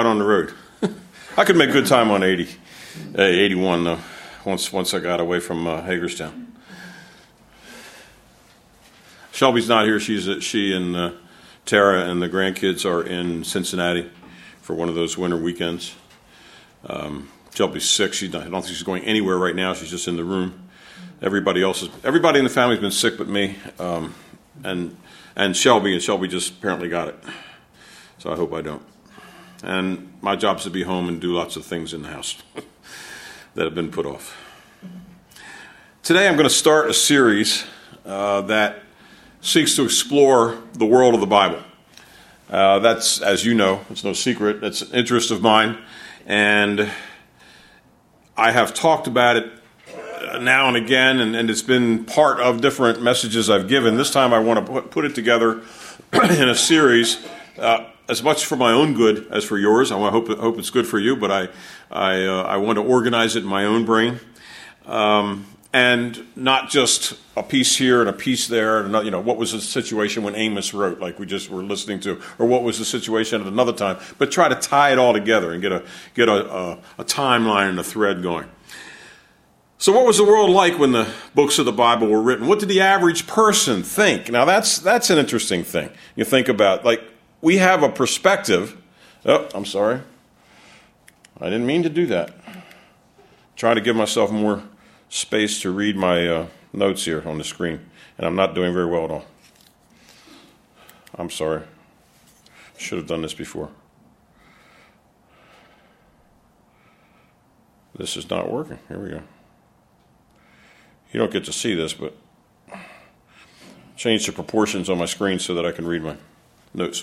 on the road. I could make good time on 81 though, once I got away from Hagerstown. Shelby's not here. She and Tara and the grandkids are in Cincinnati for one of those winter weekends. Shelby's sick. I don't think she's going anywhere right now. She's just in the room. Everybody in the family's been sick but me, and Shelby. And Shelby just apparently got it. So I hope I don't. And my job is to be home and do lots of things in the house that have been put off. Today I'm going to start a series that seeks to explore the world of the Bible. That's, as you know, it's no secret, it's an interest of mine. And I have talked about it now and again, and it's been part of different messages I've given. This time I want to put it together in a series, as much for my own good as for yours. I hope it's good for you, but I want to organize it in my own brain, and not just a piece here and a piece there. And what was the situation when Amos wrote, like we just were listening to, or what was the situation at another time? But try to tie it all together and get a timeline and a thread going. So what was the world like when the books of the Bible were written? What did the average person think? Now that's an interesting thing. You think about, like, we have a perspective. Oh, I'm sorry. I didn't mean to do that. Trying to give myself more space to read my notes here on the screen, and I'm not doing very well at all. I'm sorry. Should have done this before. This is not working. Here we go. You don't get to see this, but change the proportions on my screen so that I can read my notes.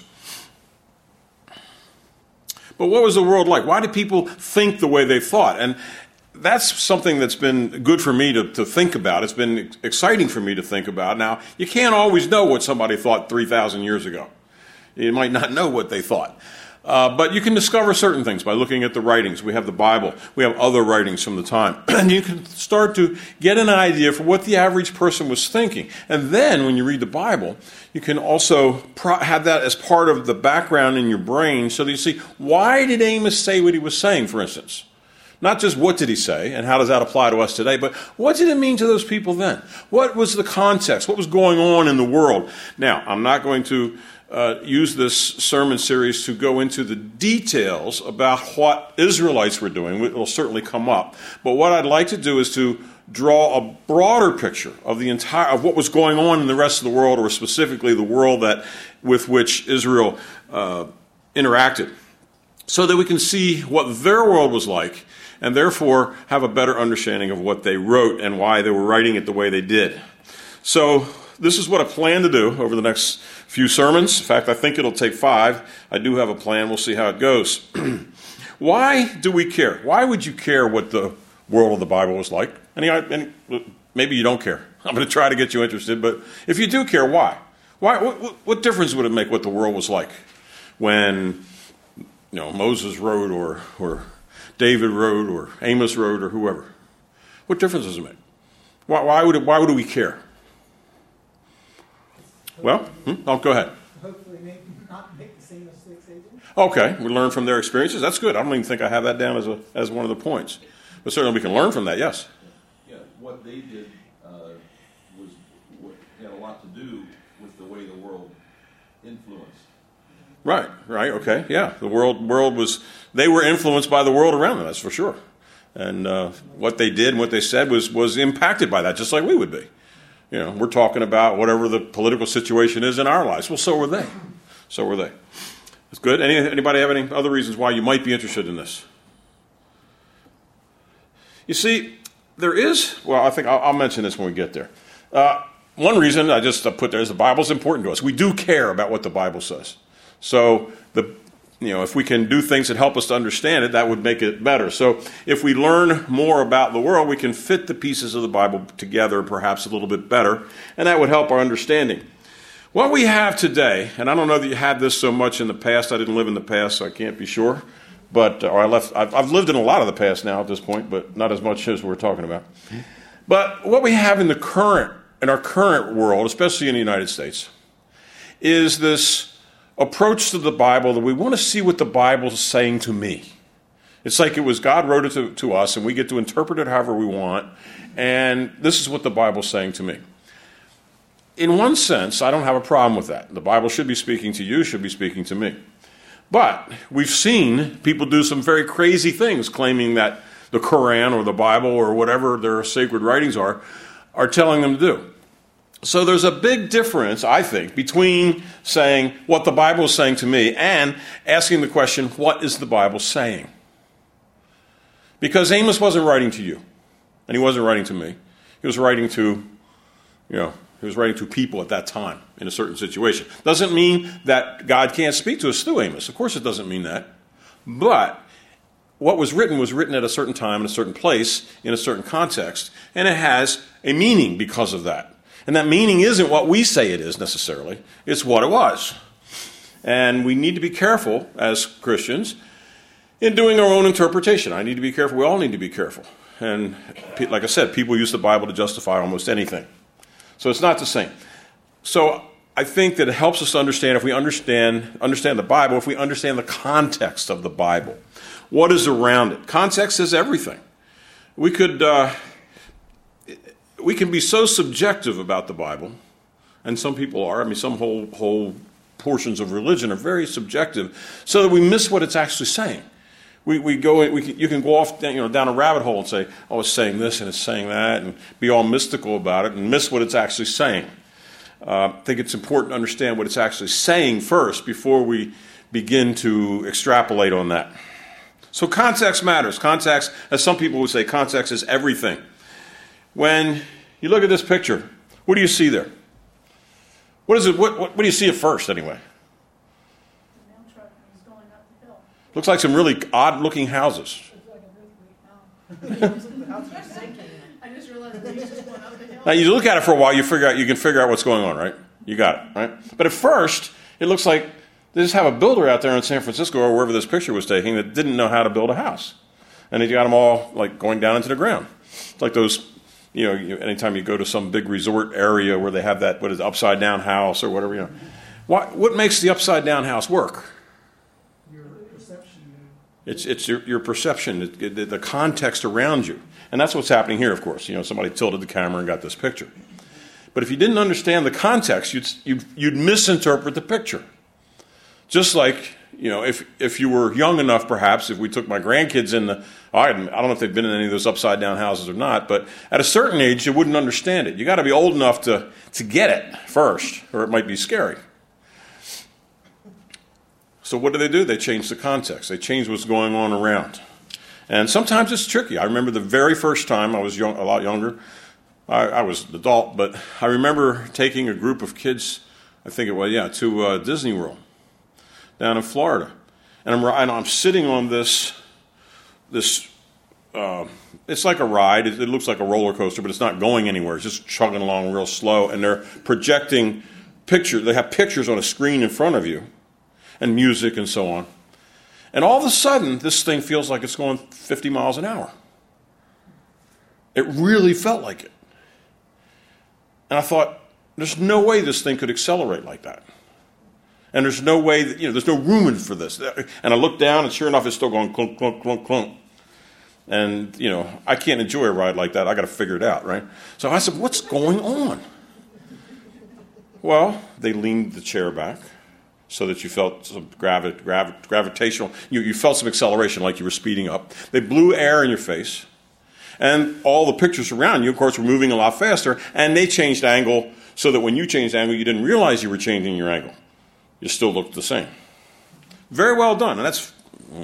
But what was the world like? Why did people think the way they thought? And that's something that's been good for me to think about. It's been exciting for me to think about. Now, you can't always know what somebody thought 3,000 years ago. You might not know what they thought. But you can discover certain things by looking at the writings. We have the Bible. We have other writings from the time. And you can start to get an idea for what the average person was thinking. And then when you read the Bible, you can also have that as part of the background in your brain so that you see, why did Amos say what he was saying, for instance? Not just what did he say and how does that apply to us today, but what did it mean to those people then? What was the context? What was going on in the world? Now, I'm not going to use this sermon series to go into the details about what Israelites were doing. It will certainly come up. But what I'd like to do is to draw a broader picture of of what was going on in the rest of the world, or specifically the world with which Israel interacted, so that we can see what their world was like, and therefore have a better understanding of what they wrote and why they were writing it the way they did. So this is what I plan to do over the next few sermons. In fact, I think it'll take 5. I do have a plan. We'll see how it goes. Why do we care? Why would you care what the world of the Bible was like? And maybe you don't care. I'm going to try to get you interested, but if you do care, why? What difference would it make what the world was like when Moses wrote, or David wrote, or Amos wrote, or whoever? What difference does it make? Why would we care? Well, go ahead. Hopefully not make the same mistakes they did. Okay, we learn from their experiences. That's good. I don't even think I have that down as one of the points. But certainly we can learn from that, yes. Yeah, what they did had a lot to do with the way the world influenced. Right, okay, yeah. The world they were influenced by the world around them, that's for sure. And what they did and what they said was impacted by that, just like we would be. We're talking about whatever the political situation is in our lives. Well, so were they. That's good. Anybody have any other reasons why you might be interested in this? You see, there is, I think I'll mention this when we get there. One reason I just put there is the Bible's important to us. We do care about what the Bible says. So if we can do things that help us to understand it, that would make it better. So if we learn more about the world, we can fit the pieces of the Bible together perhaps a little bit better, and that would help our understanding. What we have today, and I don't know that you had this so much in the past. I didn't live in the past, so I can't be sure. I've lived in a lot of the past now at this point, but not as much as we're talking about. But what we have in our current world, especially in the United States, is this approach to the Bible that we want to see what the Bible is saying to me. It's like it was God wrote it to us, and we get to interpret it however we want, and this is what the Bible's saying to me. In one sense, I don't have a problem with that. The Bible should be speaking to you, should be speaking to me. But we've seen people do some very crazy things, claiming that the Quran or the Bible or whatever their sacred writings are telling them to do. So there's a big difference, I think, between saying what the Bible is saying to me and asking the question, what is the Bible saying? Because Amos wasn't writing to you, and he wasn't writing to me. He was writing to, he was writing to people at that time in a certain situation. Doesn't mean that God can't speak to us through Amos. Of course it doesn't mean that. But what was written at a certain time, in a certain place, in a certain context, and it has a meaning because of that. And that meaning isn't what we say it is necessarily. It's what it was. And we need to be careful as Christians in doing our own interpretation. I need to be careful. We all need to be careful. And like I said, people use the Bible to justify almost anything. So it's not the same. So I think that it helps us to understand, if we understand the Bible, if we understand the context of the Bible. What is around it? Context is everything. We can be so subjective about the Bible, and some people are. I mean, some whole portions of religion are very subjective, so that we miss what it's actually saying. You can go off down a rabbit hole and say, oh, it's saying this and it's saying that, and be all mystical about it and miss what it's actually saying. I think it's important to understand what it's actually saying first before we begin to extrapolate on that. So context matters. Context, as some people would say, context is everything. When you look at this picture, what do you see there? What is it? What do you see at first, anyway? The mail truck is going up the hill. Looks like some really odd-looking houses. It's like a really I just realized that he's just going up the hill. Now, you look at it for a while, you can figure out what's going on, right? You got it, right? But at first, it looks like they just have a builder out there in San Francisco or wherever this picture was taken that didn't know how to build a house. And they got them all like going down into the ground. It's like those, anytime you go to some big resort area where they have that, upside down house or whatever, What makes the upside down house work? Your perception. It's your perception, the context around you. And that's what's happening here, of course. Somebody tilted the camera and got this picture. But if you didn't understand the context, you'd misinterpret the picture. Just like, if you were young enough, perhaps, if we took my grandkids I don't know if they've been in any of those upside down houses or not, but at a certain age, you wouldn't understand it. You got to be old enough to get it first, or it might be scary. So what do? They change the context. They change what's going on around. And sometimes it's tricky. I remember the very first time I was a lot younger. I was an adult, but I remember taking a group of kids, I think it was, to Disney World down in Florida. And I'm sitting on this it's like a ride. It looks like a roller coaster, but it's not going anywhere. It's just chugging along real slow. And they're projecting pictures. They have pictures on a screen in front of you and music and so on. And all of a sudden, this thing feels like it's going 50 miles an hour. It really felt like it. And I thought, there's no way this thing could accelerate like that. And there's no way that, there's no room for this. And I looked down, and sure enough, it's still going clunk, clunk, clunk, clunk. And, I can't enjoy a ride like that. I got to figure it out, right? So I said, what's going on? Well, they leaned the chair back so that you felt some gravitational, you felt some acceleration like you were speeding up. They blew air in your face. And all the pictures around you, of course, were moving a lot faster. And they changed angle so that when you changed angle, you didn't realize you were changing your angle. You still looked the same. Very well done. And that's,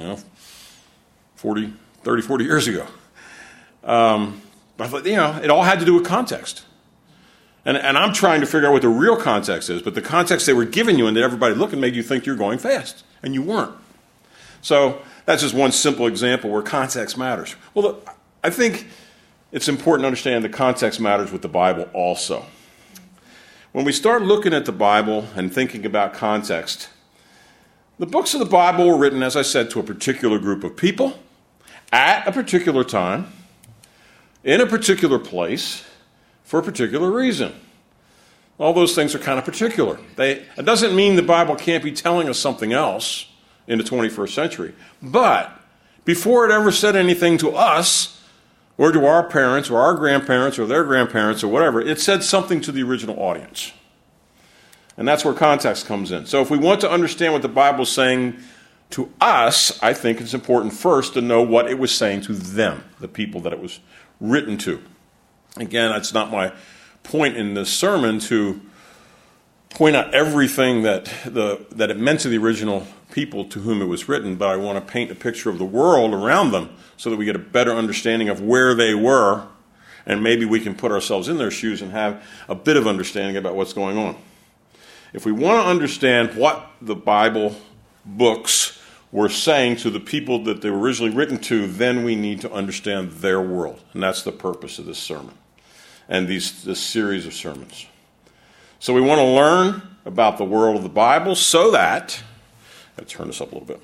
30, 40 years ago. But I thought, it all had to do with context. And I'm trying to figure out what the real context is, but the context they were giving you and that everybody looking made you think you're going fast, and you weren't. So that's just one simple example where context matters. Well, I think it's important to understand that context matters with the Bible also. When we start looking at the Bible and thinking about context, the books of the Bible were written, as I said, to a particular group of people, at a particular time, in a particular place, for a particular reason. All those things are kind of particular. It doesn't mean the Bible can't be telling us something else in the 21st century. But before it ever said anything to us, or to our parents, or our grandparents, or their grandparents, or whatever, it said something to the original audience. And that's where context comes in. So if we want to understand what the Bible is saying to us, I think it's important first to know what it was saying to them, the people that it was written to. Again, that's not my point in this sermon to point out everything that it meant to the original people to whom it was written, but I want to paint a picture of the world around them so that we get a better understanding of where they were, and maybe we can put ourselves in their shoes and have a bit of understanding about what's going on. If we want to understand what the Bible books were saying to the people that they were originally written to, then we need to understand their world. And that's the purpose of this sermon and this series of sermons. So we want to learn about the world of the Bible so that, I'll turn this up a little bit,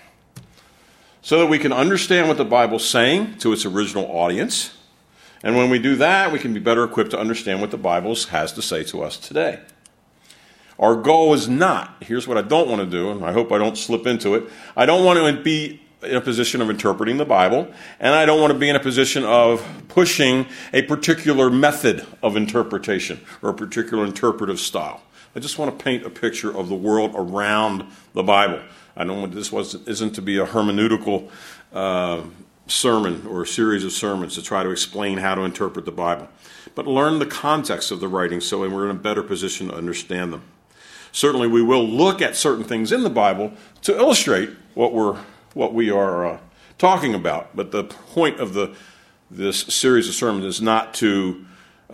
so that we can understand what the Bible's saying to its original audience. And when we do that, we can be better equipped to understand what the Bible has to say to us today. Our goal is not, here's what I don't want to do, and I hope I don't slip into it. I don't want to be in a position of interpreting the Bible, and I don't want to be in a position of pushing a particular method of interpretation or a particular interpretive style. I just want to paint a picture of the world around the Bible. I don't want isn't to be a hermeneutical sermon or a series of sermons to try to explain how to interpret the Bible, but learn the context of the writings so we're in a better position to understand them. Certainly we will look at certain things in the Bible to illustrate what we are talking about. But the point of this series of sermons is not to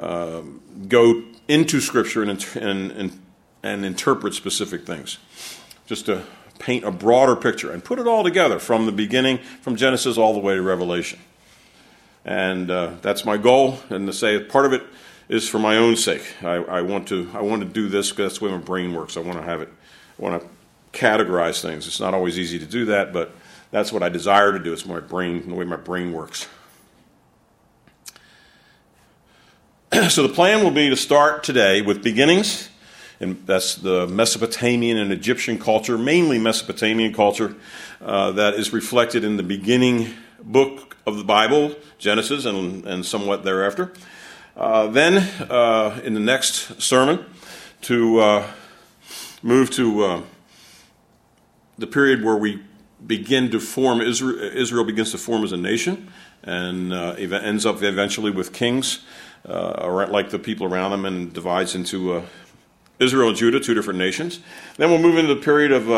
go into Scripture and interpret specific things. Just to paint a broader picture and put it all together from the beginning, from Genesis all the way to Revelation. And that's my goal. And to say part of it is for my own sake. I want to do this because that's the way my brain works. I want to categorize things. It's not always easy to do that, but that's what I desire to do. It's the way my brain works. So the plan will be to start today with beginnings, and that's the Mesopotamian and Egyptian culture, mainly Mesopotamian culture, that is reflected in the beginning book of the Bible, Genesis, and somewhat thereafter. Then, in the next sermon, to move to the period where we begin to form, Israel begins to form as a nation, and ends up eventually with kings, like the people around them, and divides into Israel and Judah, two different nations. Then we'll move into the period of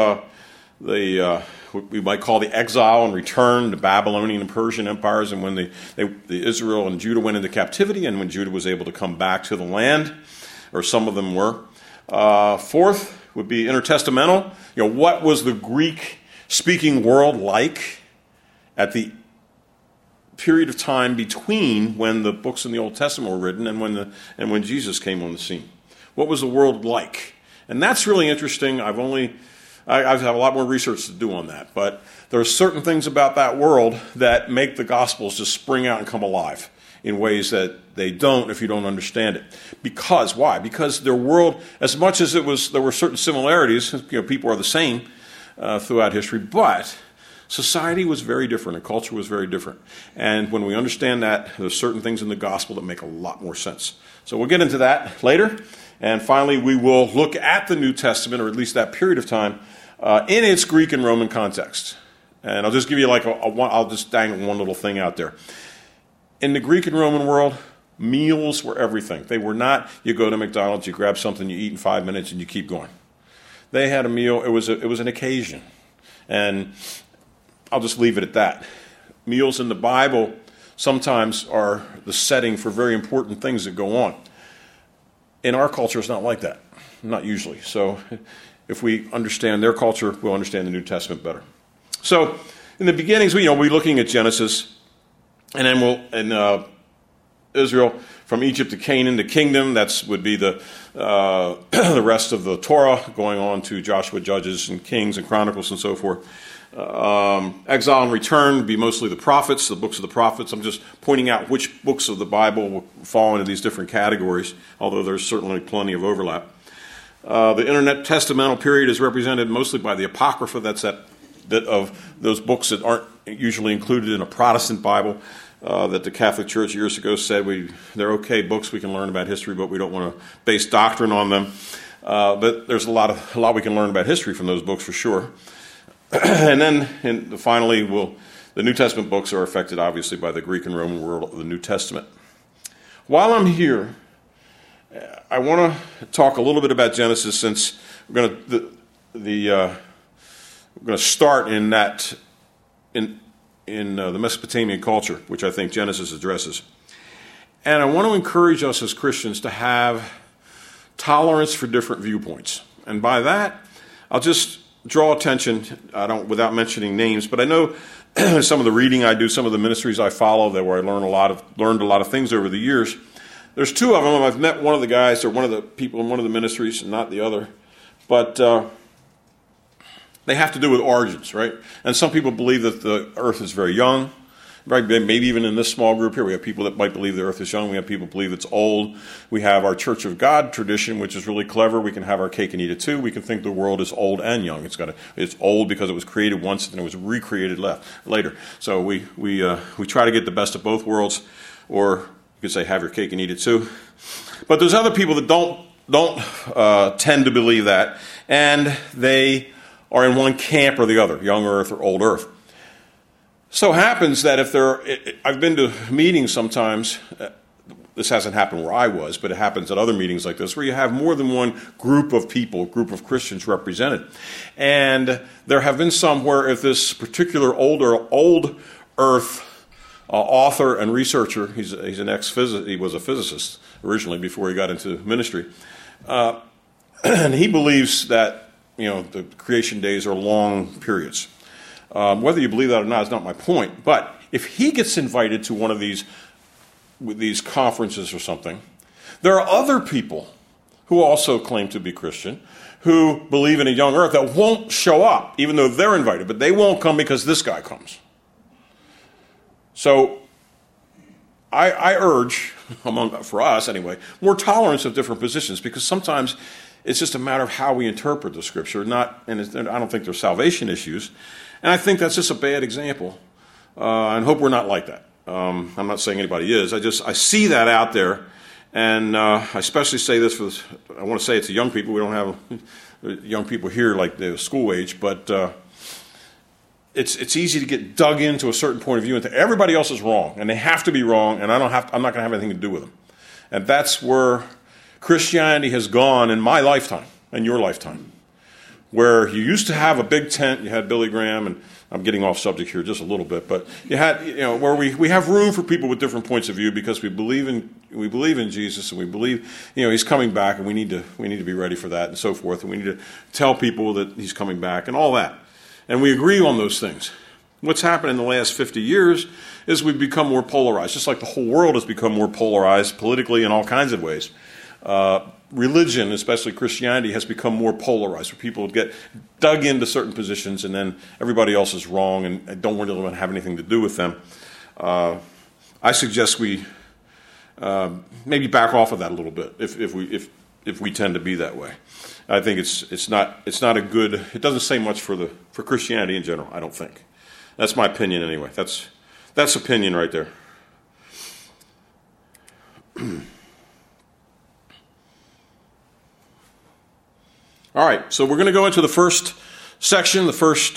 what we might call the exile and return, the Babylonian and Persian empires, and when the Israel and Judah went into captivity, and when Judah was able to come back to the land, or some of them were. Fourth would be intertestamental. What was the Greek-speaking world like at the period of time between when the books in the Old Testament were written and when Jesus came on the scene? What was the world like? And that's really interesting. I've had a lot more research to do on that, but there are certain things about that world that make the Gospels just spring out and come alive in ways that they don't if you don't understand it. Because, why? Because their world, as much as there were certain similarities, people are the same throughout history, but society was very different and culture was very different. And when we understand that, there's certain things in the Gospel that make a lot more sense. So we'll get into that later. And finally, we will look at the New Testament, or at least that period of time, in its Greek and Roman context. And I'll just give you I'll just dangle one little thing out there. In the Greek and Roman world, meals were everything. They were not, you go to McDonald's, you grab something, you eat in 5 minutes, and you keep going. They had a meal, it was an occasion. And I'll just leave it at that. Meals in the Bible sometimes are the setting for very important things that go on. In our culture, it's not like that. Not usually. So if we understand their culture, we'll understand the New Testament better. So in the beginnings, we'll be looking at Genesis, and then Israel from Egypt to Canaan, the kingdom. That would be the rest of the Torah, going on to Joshua, Judges, and Kings, and Chronicles, and so forth. Exile and Return would be mostly the prophets, the books of the prophets. I'm just pointing out which books of the Bible will fall into these different categories, although there's certainly plenty of overlap. The intertestamental period is represented mostly by the Apocrypha. That's that of those books that aren't usually included in a Protestant Bible. That the Catholic Church years ago said they're okay books, we can learn about history, but we don't want to base doctrine on them. But there's a lot we can learn about history from those books for sure. And then finally, the New Testament books are affected obviously by the Greek and Roman world of the New Testament. While I'm here, I want to talk a little bit about Genesis, since we're going to start in that in the Mesopotamian culture, which I think Genesis addresses. And I want to encourage us as Christians to have tolerance for different viewpoints. And by that, I'll just draw attention, without mentioning names, but I know some of the reading I do, some of the ministries I follow, where I learned a lot of things over the years. There's two of them. I've met one of the guys, or one of the people in one of the ministries, and not the other. But they have to do with origins, right? And some people believe that the earth is very young. Right? Maybe even in this small group here, we have people that might believe the earth is young. We have people who believe it's old. We have our Church of God tradition, which is really clever. We can have our cake and eat it too. We can think the world is old and young. It's old because it was created once and it was recreated later. So we try to get the best of both worlds, or you could say have your cake and eat it too. But there's other people that don't tend to believe that, and they are in one camp or the other, young earth or old earth. So happens that I've been to meetings sometimes, this hasn't happened where I was, but it happens at other meetings like this, where you have more than one group of people, group of Christians represented. And there have been some where if this particular old earth author and researcher, he's an ex-physicist, he was a physicist originally before he got into ministry, and he believes that the creation days are long periods. Whether you believe that or not is not my point. But if he gets invited to one of these conferences or something, there are other people who also claim to be Christian who believe in a young earth that won't show up, even though they're invited. But they won't come because this guy comes. So I urge, for us anyway, more tolerance of different positions, because sometimes it's just a matter of how we interpret the Scripture. And I don't think there's salvation issues. And I think that's just a bad example, and hope we're not like that. I'm not saying anybody is. I see that out there, and I especially say this I want to say it to young people. We don't have young people here like the school age, but it's easy to get dug into a certain point of view, and everybody else is wrong, and they have to be wrong, and I'm not going to have anything to do with them. And that's where Christianity has gone in my lifetime and your lifetime. Where you used to have a big tent, you had Billy Graham, and I'm getting off subject here just a little bit, but you had, where we have room for people with different points of view, because we believe in Jesus, and we believe, he's coming back, and we need to be ready for that, and so forth, and we need to tell people that he's coming back, and all that, and we agree on those things. What's happened in the last 50 years is we've become more polarized, just like the whole world has become more polarized politically in all kinds of ways. Religion, especially Christianity, has become more polarized, where people get dug into certain positions, and then everybody else is wrong and don't really want to have anything to do with them. I suggest we maybe back off of that a little bit if we tend to be that way. I think it's not a good. It doesn't say much for Christianity in general. I don't think. That's my opinion anyway. That's opinion right there. All right, so we're going to go into the first section, the first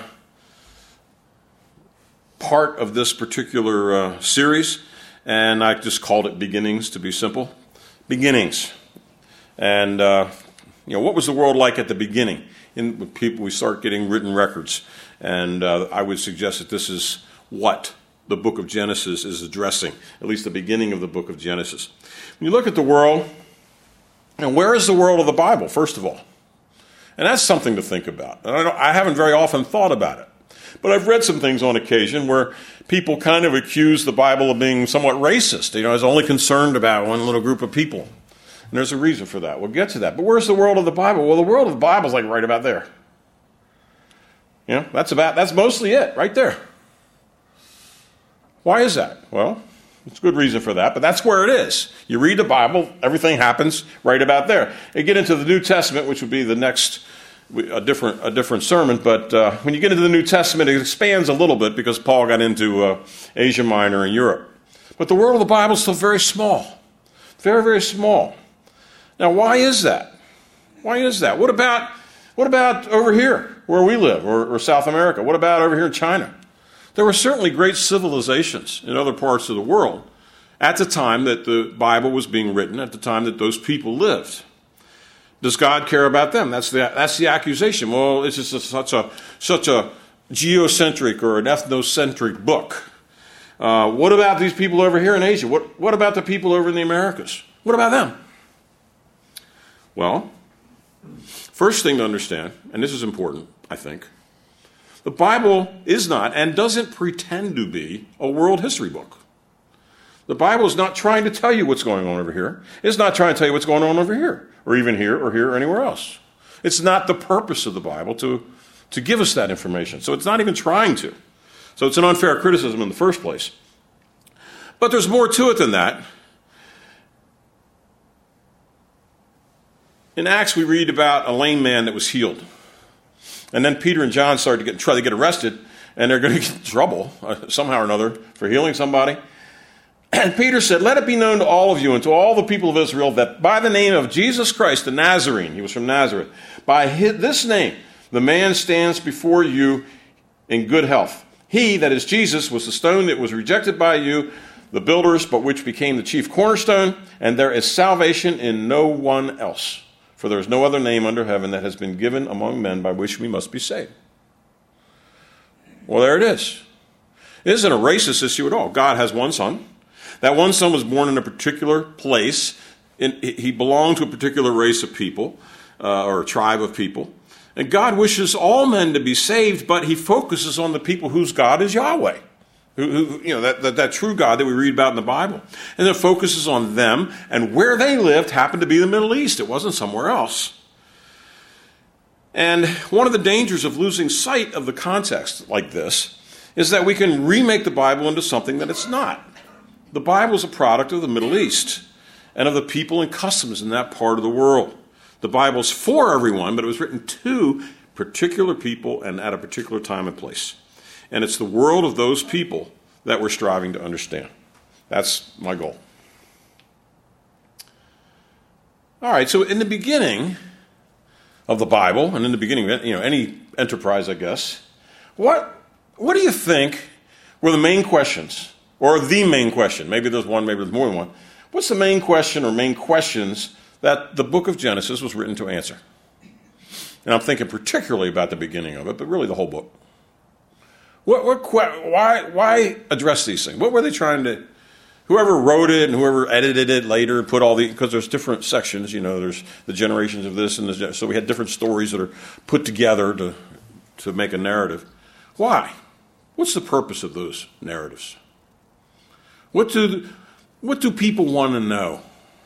part of this particular series, and I just called it Beginnings to be simple. Beginnings. And, what was the world like at the beginning? We start getting written records, and I would suggest that this is what the book of Genesis is addressing, at least the beginning of the book of Genesis. When you look at the world, and where is the world of the Bible, first of all? And that's something to think about. And I haven't very often thought about it. But I've read some things on occasion where people kind of accuse the Bible of being somewhat racist. It's only concerned about one little group of people. And there's a reason for that. We'll get to that. But where's the world of the Bible? Well, the world of the Bible is like right about there. That's mostly it right there. Why is that? Well, it's a good reason for that, but that's where it is. You read the Bible, everything happens right about there. You get into the New Testament, which would be the next, a different sermon, but when you get into the New Testament, it expands a little bit because Paul got into Asia Minor and Europe. But the world of the Bible is still very small. Very, very small. Now, why is that? Why is that? What about over here, where we live, or South America? What about over here in China? There were certainly great civilizations in other parts of the world at the time that the Bible was being written, at the time that those people lived. Does God care about them? That's the accusation. Well, it's just such a geocentric or an ethnocentric book. What about these people over here in Asia? What about the people over in the Americas? What about them? Well, first thing to understand, and this is important, I think, the Bible is not and doesn't pretend to be a world history book. The Bible is not trying to tell you what's going on over here. It's not trying to tell you what's going on over here, or even here, or anywhere else. It's not the purpose of the Bible to give us that information. So it's not even trying to. So it's an unfair criticism in the first place. But there's more to it than that. In Acts, we read about a lame man that was healed. And then Peter and John try to get arrested, and they're going to get in trouble somehow or another for healing somebody. And Peter said, "Let it be known to all of you and to all the people of Israel that by the name of Jesus Christ, the Nazarene," he was from Nazareth, "by this name, the man stands before you in good health. He, that is Jesus, was the stone that was rejected by you, the builders, but which became the chief cornerstone, and there is salvation in no one else. For there is no other name under heaven that has been given among men by which we must be saved." Well, there it is. It isn't a racist issue at all. God has one son. That one son was born in a particular place. He belonged to a particular race of people, or a tribe of people. And God wishes all men to be saved, but he focuses on the people whose God is Yahweh. That true God that we read about in the Bible. And it focuses on them, and where they lived happened to be the Middle East. It wasn't somewhere else. And one of the dangers of losing sight of the context like this is that we can remake the Bible into something that it's not. The Bible is a product of the Middle East and of the people and customs in that part of the world. The Bible is for everyone, but it was written to particular people and at a particular time and place. And it's the world of those people that we're striving to understand. That's my goal. All right, so in the beginning of the Bible, and in the beginning of any enterprise, I guess, what do you think were the main questions, or the main question? Maybe there's one, maybe there's more than one. What's the main question or main questions that the book of Genesis was written to answer? And I'm thinking particularly about the beginning of it, but really the whole book. Why address these things? What were they trying to... Whoever wrote it and whoever edited it later put all the... Because there's different sections, there's the generations of this, and so we had different stories that are put together to make a narrative. Why? What's the purpose of those narratives? What do people want to know?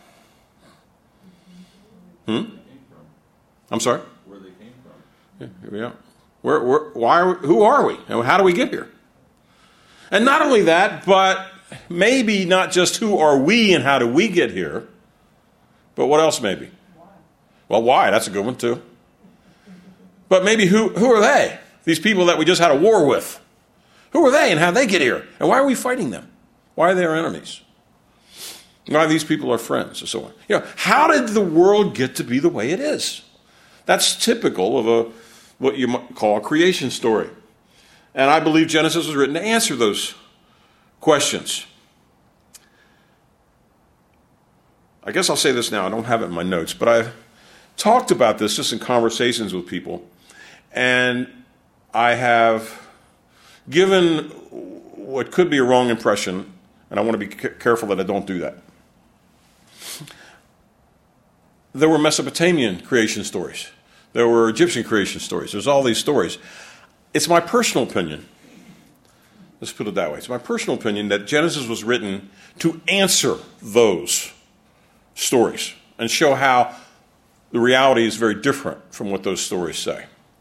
I'm sorry? Where they came from. Yeah. Who are we? And how do we get here? And not only that, but maybe not just who are we and how do we get here, but what else maybe? Why? Well, why? That's a good one too. But maybe who are they? These people that we just had a war with. Who are they and how they get here? And why are we fighting them? Why are they our enemies? Why these people are friends and so on. How did the world get to be the way it is? That's typical of what you might call a creation story. And I believe Genesis was written to answer those questions. I guess I'll say this now. I don't have it in my notes, but I've talked about this just in conversations with people. And I have given what could be a wrong impression, and I want to be careful that I don't do that. There were Mesopotamian creation stories. There were Egyptian creation stories. There's all these stories. It's my personal opinion. Let's put it that way. It's my personal opinion that Genesis was written to answer those stories and show how the reality is very different from what those stories say.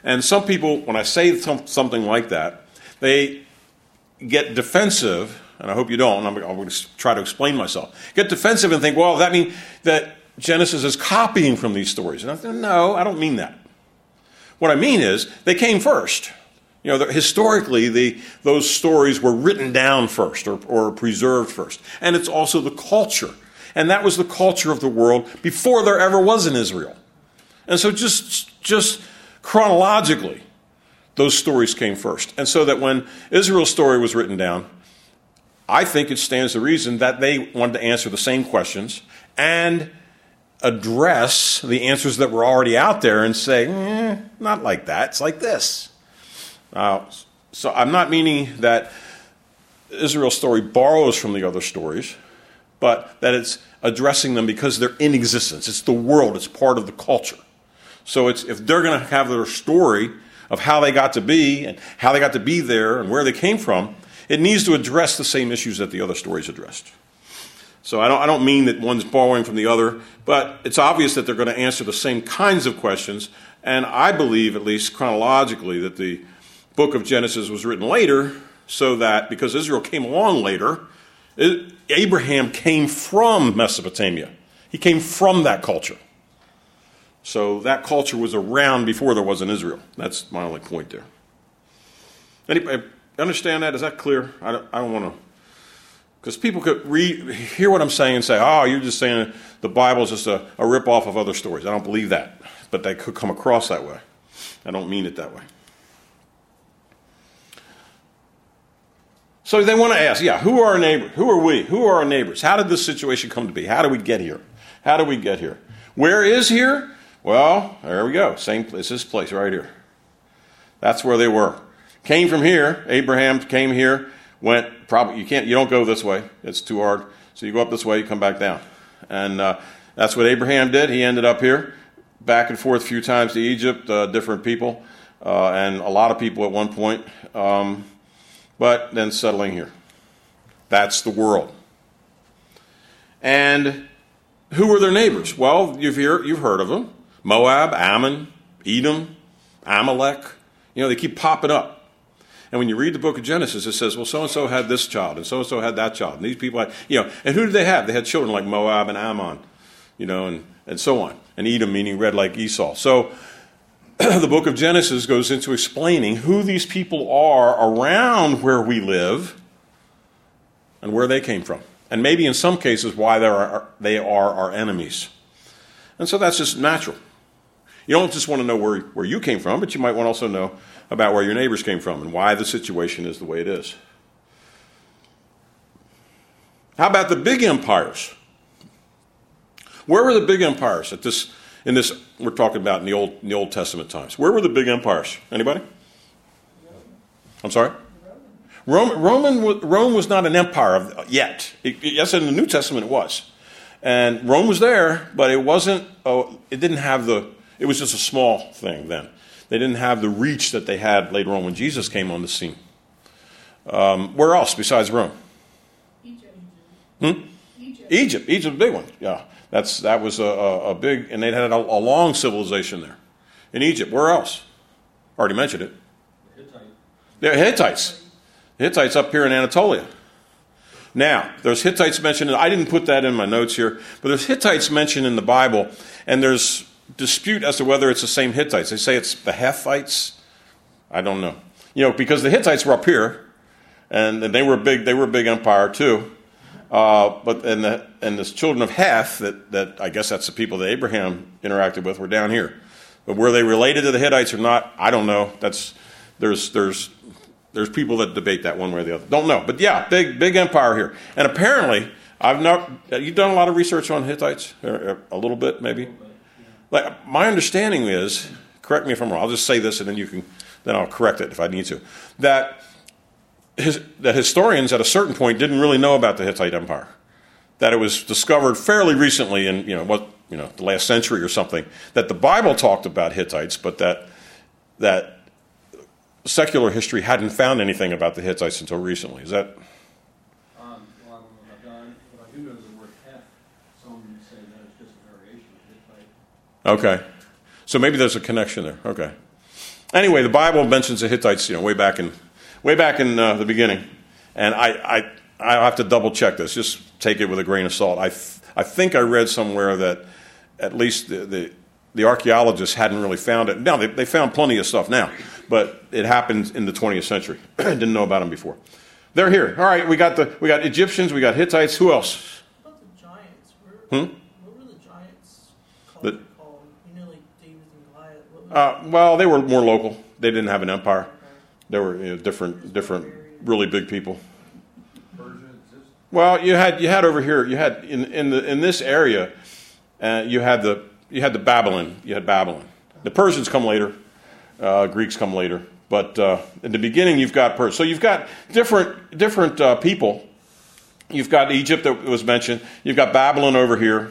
And some people, when I say something like that, they get defensive, and I hope you don't, and I'm going to try to explain myself. Get defensive and think, well, that means that Genesis is copying from these stories. And I think, no, I don't mean that. What I mean is, they came first. You know, historically, those stories were written down first or preserved first. And it's also the culture. And that was the culture of the world before there ever was an Israel. And so just chronologically, those stories came first. And so that when Israel's story was written down, I think it stands to reason that they wanted to answer the same questions and address the answers that were already out there and say, not like that, it's like this. So I'm not meaning that Israel's story borrows from the other stories, but that it's addressing them because they're in existence. It's the world. It's part of the culture. So if they're going to have their story of how they got to be and how they got to be there and where they came from, it needs to address the same issues that the other stories addressed. So I don't mean that one's borrowing from the other, but it's obvious that they're going to answer the same kinds of questions. And I believe, at least chronologically, that the book of Genesis was written later so that, because Israel came along later, Abraham came from Mesopotamia. He came from that culture. So that culture was around before there was an Israel. That's my only point there. Anybody understand that? Is that clear? I don't want to... Because people could hear what I'm saying and say, oh, you're just saying the Bible is just a rip-off of other stories. I don't believe that. But they could come across that way. I don't mean it that way. So they want to ask, who are our neighbors? Who are we? Who are our neighbors? How did this situation come to be? How do we get here? How do we get here? Where is here? Well, there we go. Same place, this place right here. That's where they were. Came from here. Abraham came here. Went probably you don't go this way. It's too hard. So you go up this way, you come back down. And that's what Abraham did. He ended up here, back and forth a few times to Egypt, different people, and a lot of people at one point. But then settling here. That's the world. And who were their neighbors? Well, you've heard of them. Moab, Ammon, Edom, Amalek. They keep popping up. And when you read the book of Genesis, it says, well, so-and-so had this child, and so-and-so had that child. And these people had, and who did they have? They had children like Moab and Ammon, and so on. And Edom, meaning red like Esau. So the book of Genesis goes into explaining who these people are around where we live and where they came from. And maybe in some cases why they are our enemies. And so that's just natural. You don't just want to know where you came from, but you might want to also know about where your neighbors came from and why the situation is the way it is. How about the big empires? Where were the big empires in this we're talking about in the Old Testament times? Where were the big empires? Anybody? I'm sorry? Rome was not an empire yet. Yes, in the New Testament it was. And Rome was there, but it wasn't, it didn't have it was just a small thing then. They didn't have the reach that they had later on when Jesus came on the scene. Where else besides Rome? Egypt. Egypt. Egypt's a big one. Yeah, that was a big, and they had a long civilization there. In Egypt, where else? Already mentioned it. The Hittites. The Hittites up here in Anatolia. Now, there's Hittites mentioned, I didn't put that in my notes here, but there's Hittites mentioned in the Bible, and there's dispute as to whether it's the same Hittites. They say it's the Hethites. I don't know. Because the Hittites were up here, and they were a big empire too. But the children of Heth, that I guess that's the people that Abraham interacted with, were down here. But were they related to the Hittites or not? I don't know. There's people that debate that one way or the other. Don't know. But yeah, big empire here. And apparently, you've done a lot of research on Hittites, a little bit maybe. Like my understanding is, correct me if I'm wrong. I'll just say this, and then I'll correct it if I need to. That historians at a certain point didn't really know about the Hittite Empire. That it was discovered fairly recently in the last century or something. That the Bible talked about Hittites, but that secular history hadn't found anything about the Hittites until recently. Is that? Well, I don't know about that, but I do know the word Heth. Some say that it's just a variation of Hittite. Okay. So maybe there's a connection there. Okay. Anyway, the Bible mentions the Hittites, way back in the beginning, and I have to double check this. Just take it with a grain of salt. I think I read somewhere that at least the archaeologists hadn't really found it. Now they found plenty of stuff now, but it happened in the 20th century. Didn't know about them before. They're here. All right, we got Egyptians, we got Hittites. Who else? What about the giants? What were the giants called? Like David and Goliath? Well, they were more local. They didn't have an empire. They were different, really big people. Well, you had over here. You had in this area. You had the Babylon. You had Babylon. The Persians come later. Greeks come later. But in the beginning, you've got Persia. So you've got different people. You've got Egypt that was mentioned. You've got Babylon over here.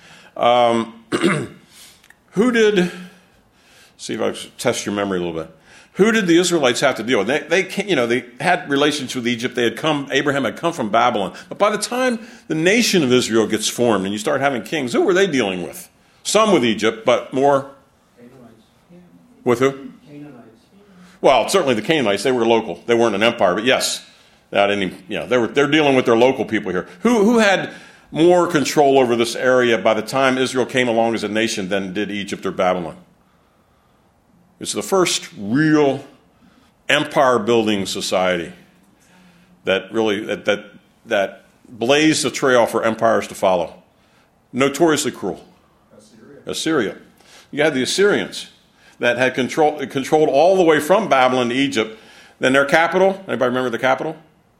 Who did? See if I can test your memory a little bit. Who did the Israelites have to deal with? They had relations with Egypt. Abraham had come from Babylon. But by the time the nation of Israel gets formed and you start having kings, who were they dealing with? Some with Egypt, but more Canaanites. With who? Canaanites. Well, certainly the Canaanites. They were local. They weren't an empire, but yes, they're dealing with their local people here. Who had more control over this area by the time Israel came along as a nation than did Egypt or Babylon? It's the first real empire-building society that really that blazed the trail for empires to follow. Notoriously cruel. Assyria. You had the Assyrians that had controlled all the way from Babylon to Egypt. Then their capital. Anybody remember the capital?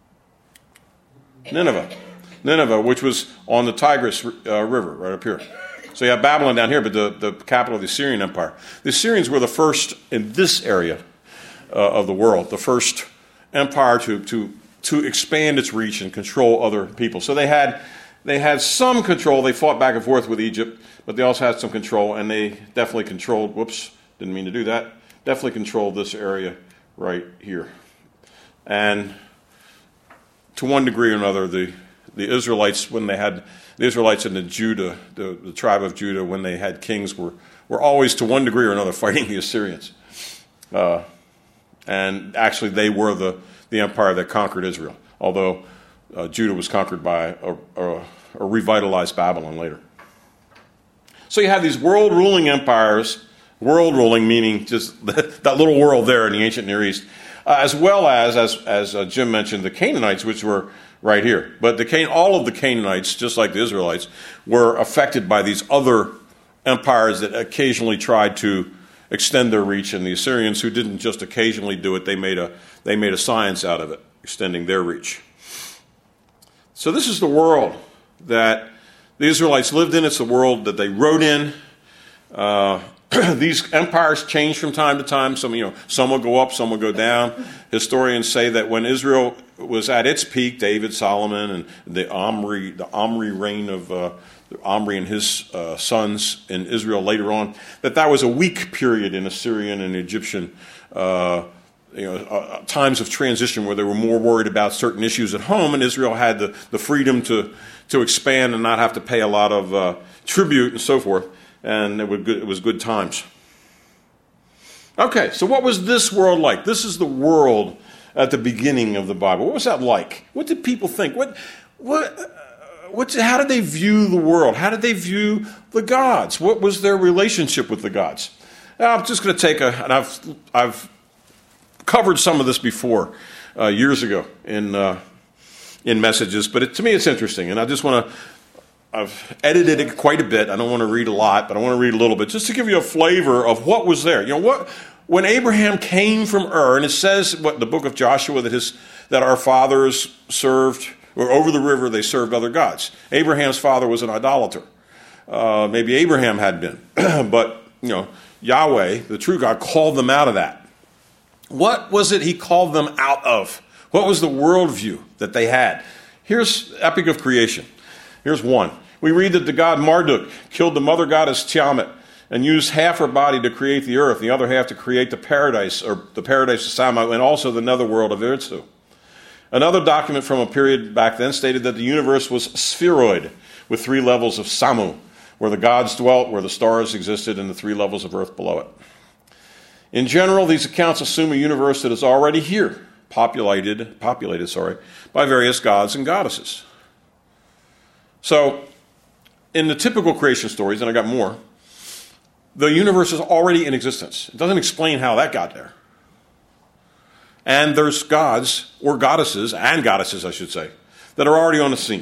Nineveh, which was on the Tigris River, right up here. So you have Babylon down here, but the capital of the Assyrian Empire. The Assyrians were the first in this area of the world, the first empire to expand its reach and control other people. So they had some control. They fought back and forth with Egypt, but they also had some control, and they definitely controlled. Didn't mean to do that. Definitely controlled this area right here, and to one degree or another, the Israelites, when they had the Israelites and the tribe of Judah, when they had kings, were always, to one degree or another, fighting the Assyrians. And actually, they were the empire that conquered Israel, although Judah was conquered by a revitalized Babylon later. So you have these world-ruling empires, world-ruling meaning just that little world there in the ancient Near East, as well as Jim mentioned, the Canaanites, which were right here. But all of the Canaanites, just like the Israelites, were affected by these other empires that occasionally tried to extend their reach, and the Assyrians, who didn't just occasionally do it, they made a science out of it, extending their reach. So this is the world that the Israelites lived in. It's the world that they wrote in. These empires change from time to time. Some will go up, some will go down. Historians say that when Israel was at its peak, David, Solomon, and the Omri reign of Omri and his sons in Israel later on, that was a weak period in Assyrian and Egyptian times of transition where they were more worried about certain issues at home, and Israel had the freedom to expand and not have to pay a lot of tribute and so forth. And it was good times. Okay, so what was this world like? This is the world at the beginning of the Bible. What was that like? What did people think? How did they view the world? How did they view the gods? What was their relationship with the gods? Now, I'm just going to take and I've covered some of this before years ago in messages, but to me it's interesting, and I just want to. I've edited it quite a bit. I don't want to read a lot, but I want to read a little bit just to give you a flavor of what was there. When Abraham came from Ur, and it says the book of Joshua that our fathers served, or over the river they served other gods. Abraham's father was an idolater. Maybe Abraham had been, but Yahweh, the true God, called them out of that. What was it he called them out of? What was the worldview that they had? Here's Epic of Creation. Here's one. We read that the god Marduk killed the mother goddess Tiamat and used half her body to create the earth, the other half to create the paradise of Sama, and also the netherworld of Irtsu. Another document from a period back then stated that the universe was spheroid, with 3 levels of Samu, where the gods dwelt, where the stars existed, and the 3 levels of earth below it. In general, these accounts assume a universe that is already here, populated by various gods and goddesses. So, in the typical creation stories, and I got more, the universe is already in existence. It doesn't explain how that got there. And there's gods, or goddesses, and goddesses, I should say, that are already on the scene.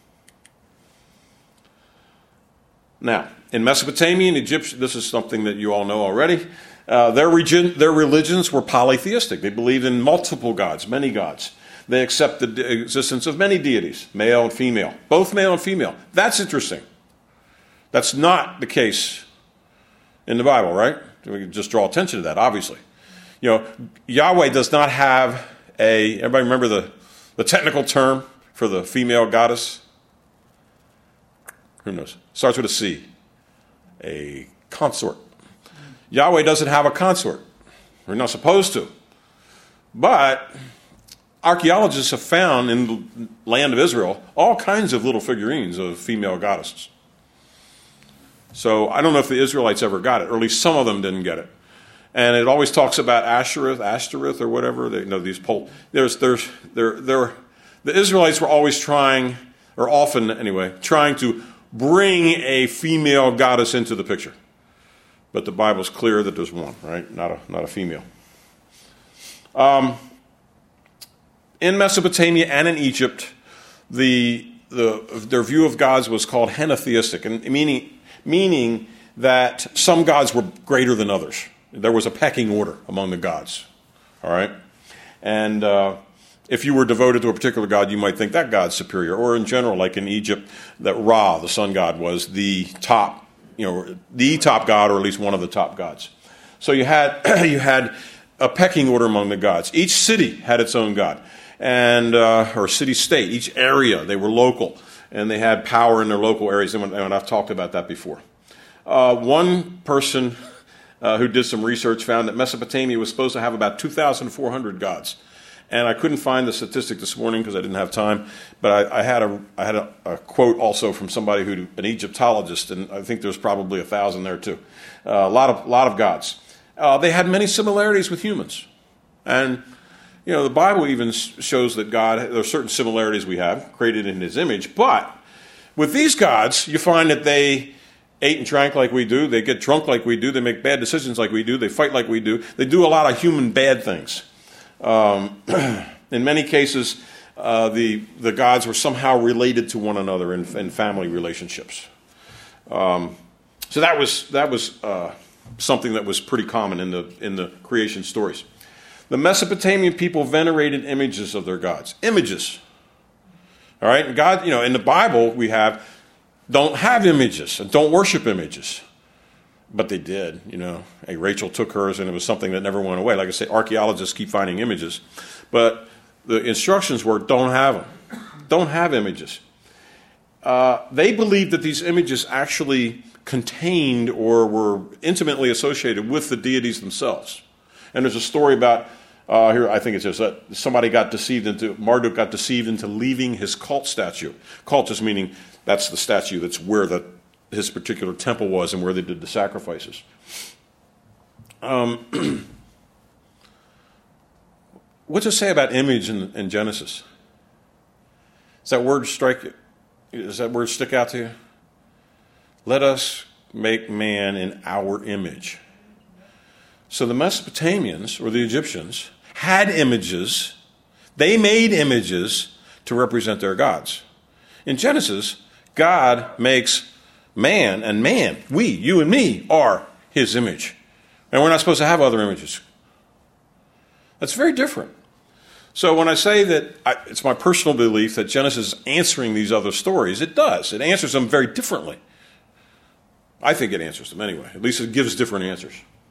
Now, in Mesopotamia and Egypt, this is something that you all know already, their religions were polytheistic. They believed in multiple gods, many gods. They accepted the existence of many deities, male and female, both male and female. That's interesting. That's not the case in the Bible, right? We can just draw attention to that, obviously. You know, Yahweh does not have everybody remember the technical term for the female goddess? Who knows? Starts with a C. A consort. Yahweh doesn't have a consort. We're not supposed to. But archaeologists have found in the land of Israel all kinds of little figurines of female goddesses. So I don't know if the Israelites ever got it, or at least some of them didn't get it. And it always talks about Ashtoreth or whatever. The Israelites were always trying, or often anyway, trying to bring a female goddess into the picture. But the Bible's clear that there's one, right? Not a female. In Mesopotamia and in Egypt, their view of gods was called henotheistic, and meaning that some gods were greater than others. There was a pecking order among the gods. All right? And if you were devoted to a particular god, you might think that god's superior. Or in general, like in Egypt, that Ra, the sun god, was the top god, or at least one of the top gods. So you had a pecking order among the gods. Each city had its own god, and or city-state. Each area, they were local, and they had power in their local areas. And I've talked about that before. One person who did some research found that Mesopotamia was supposed to have about 2,400 gods. And I couldn't find the statistic this morning because I didn't have time, but I had a quote also from somebody an Egyptologist, and I think there's probably 1,000 there too. A lot of gods. They had many similarities with humans, and the Bible even shows that there are certain similarities we have created in His image. But with these gods, you find that they ate and drank like we do. They get drunk like we do. They make bad decisions like we do. They fight like we do. They do a lot of human bad things. In many cases, the gods were somehow related to one another in family relationships. So that was something that was pretty common in the creation stories. The Mesopotamian people venerated images of their gods. Images. All right, and God, in the Bible don't have images and don't worship images. But they did, Hey, Rachel took hers, and it was something that never went away. Like I say, archaeologists keep finding images. But the instructions were, don't have them. Don't have images. They believed that these images actually contained or were intimately associated with the deities themselves. And there's a story about, here I think it says that Marduk got deceived into leaving his cult statue. Cult just meaning that's the statue that's where his particular temple was and where they did the sacrifices. What's it say about image in Genesis? Does that word stick out to you? Let us make man in our image. So the Mesopotamians, or the Egyptians, had images. They made images to represent their gods. In Genesis, God makes man, and you and me, are His image. And we're not supposed to have other images. That's very different. So when I say that it's my personal belief that Genesis is answering these other stories, it does. It answers them very differently. I think it answers them anyway. At least it gives different answers.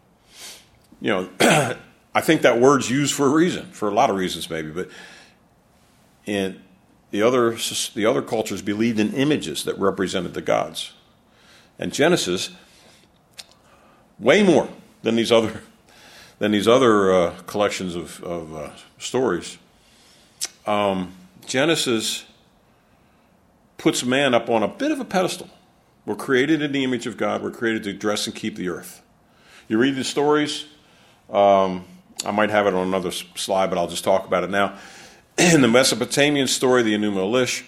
I think that word's used for a reason, for a lot of reasons maybe, but the other cultures believed in images that represented the gods. And Genesis, way more than these other collections of stories. Genesis puts man up on a bit of a pedestal. We're created in the image of God. We're created to dress and keep the earth. You read the stories I might have it on another slide, but I'll just talk about it now. In the Mesopotamian story, the Enuma Elish,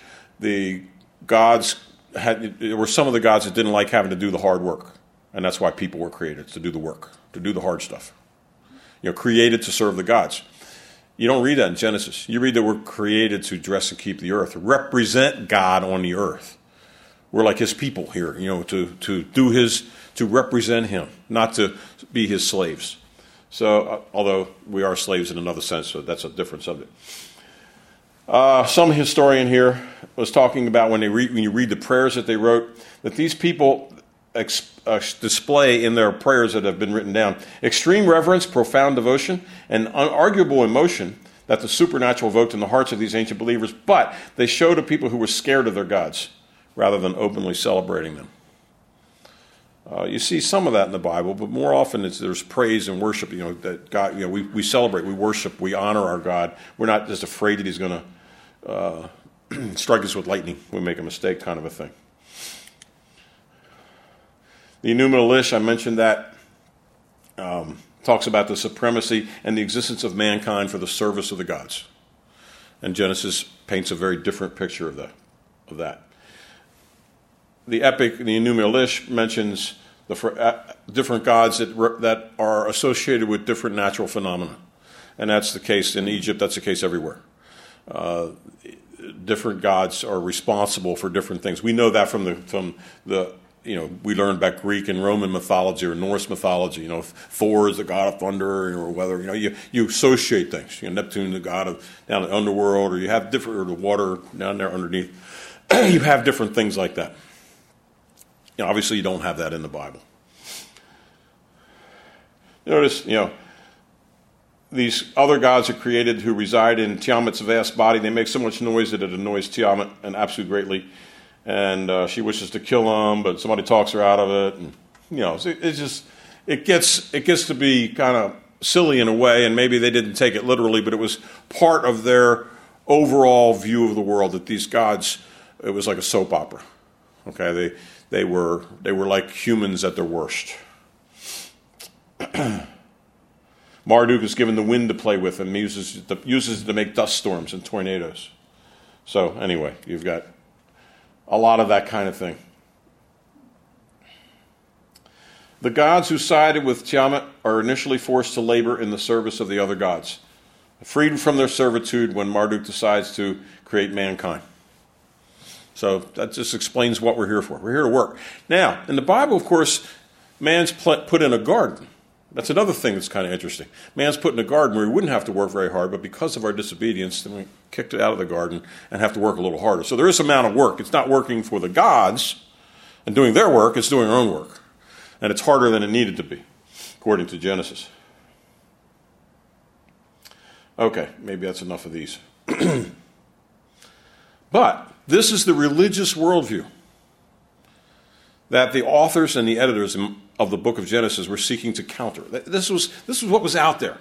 there were some of the gods that didn't like having to do the hard work. And that's why people were created, to do the work, to do the hard stuff. Created to serve the gods. You don't read that in Genesis. You read that we're created to dress and keep the earth, to represent God on the earth. We're like his people here, to represent him, not to be his slaves. So, although we are slaves in another sense, so that's a different subject. Some historian here was talking about when you read the prayers that they wrote, that these people display in their prayers that have been written down extreme reverence, profound devotion, and unarguable emotion that the supernatural evoked in the hearts of these ancient believers, but they show to people who were scared of their gods rather than openly celebrating them. You see some of that in the Bible, but more often there's praise and worship. That God, we celebrate, we worship, we honor our God. We're not just afraid that he's going to strike us with lightning. We make a mistake, kind of a thing. The Enuma Elish, I mentioned that, talks about the supremacy and the existence of mankind for the service of the gods. And Genesis paints a very different picture of that. The epic, the Enuma Elish, mentions the different gods that are associated with different natural phenomena. And that's the case in Egypt, that's the case everywhere. Different gods are responsible for different things. We know that from the we learned about Greek and Roman mythology or Norse mythology. Thor is the god of thunder or weather. You associate things. Neptune, the god of down in the underworld, or you have different, or the water down there underneath. You have different things like that. Obviously, you don't have that in the Bible. Notice, these other gods are created who reside in Tiamat's vast body. They make so much noise that it annoys Tiamat and Apsu greatly. And she wishes to kill them, but somebody talks her out of it. And, it gets to be kind of silly in a way, and maybe they didn't take it literally, but it was part of their overall view of the world that these gods, it was like a soap opera. Okay, they were like humans at their worst. Marduk is given the wind to play with and uses it to make dust storms and tornadoes. So anyway, you've got a lot of that kind of thing. The gods who sided with Tiamat are initially forced to labor in the service of the other gods, freed from their servitude when Marduk decides to create mankind. So that just explains what we're here for. We're here to work. Now, in the Bible, of course, man's put in a garden. That's another thing that's kind of interesting. Man's put in a garden where he wouldn't have to work very hard, but because of our disobedience, then we kicked it out of the garden and have to work a little harder. So there is some amount of work. It's not working for the gods and doing their work. It's doing our own work. And it's harder than it needed to be, according to Genesis. Okay, maybe that's enough of these. But this is the religious worldview that the authors and the editors of the book of Genesis were seeking to counter. This was what was out there.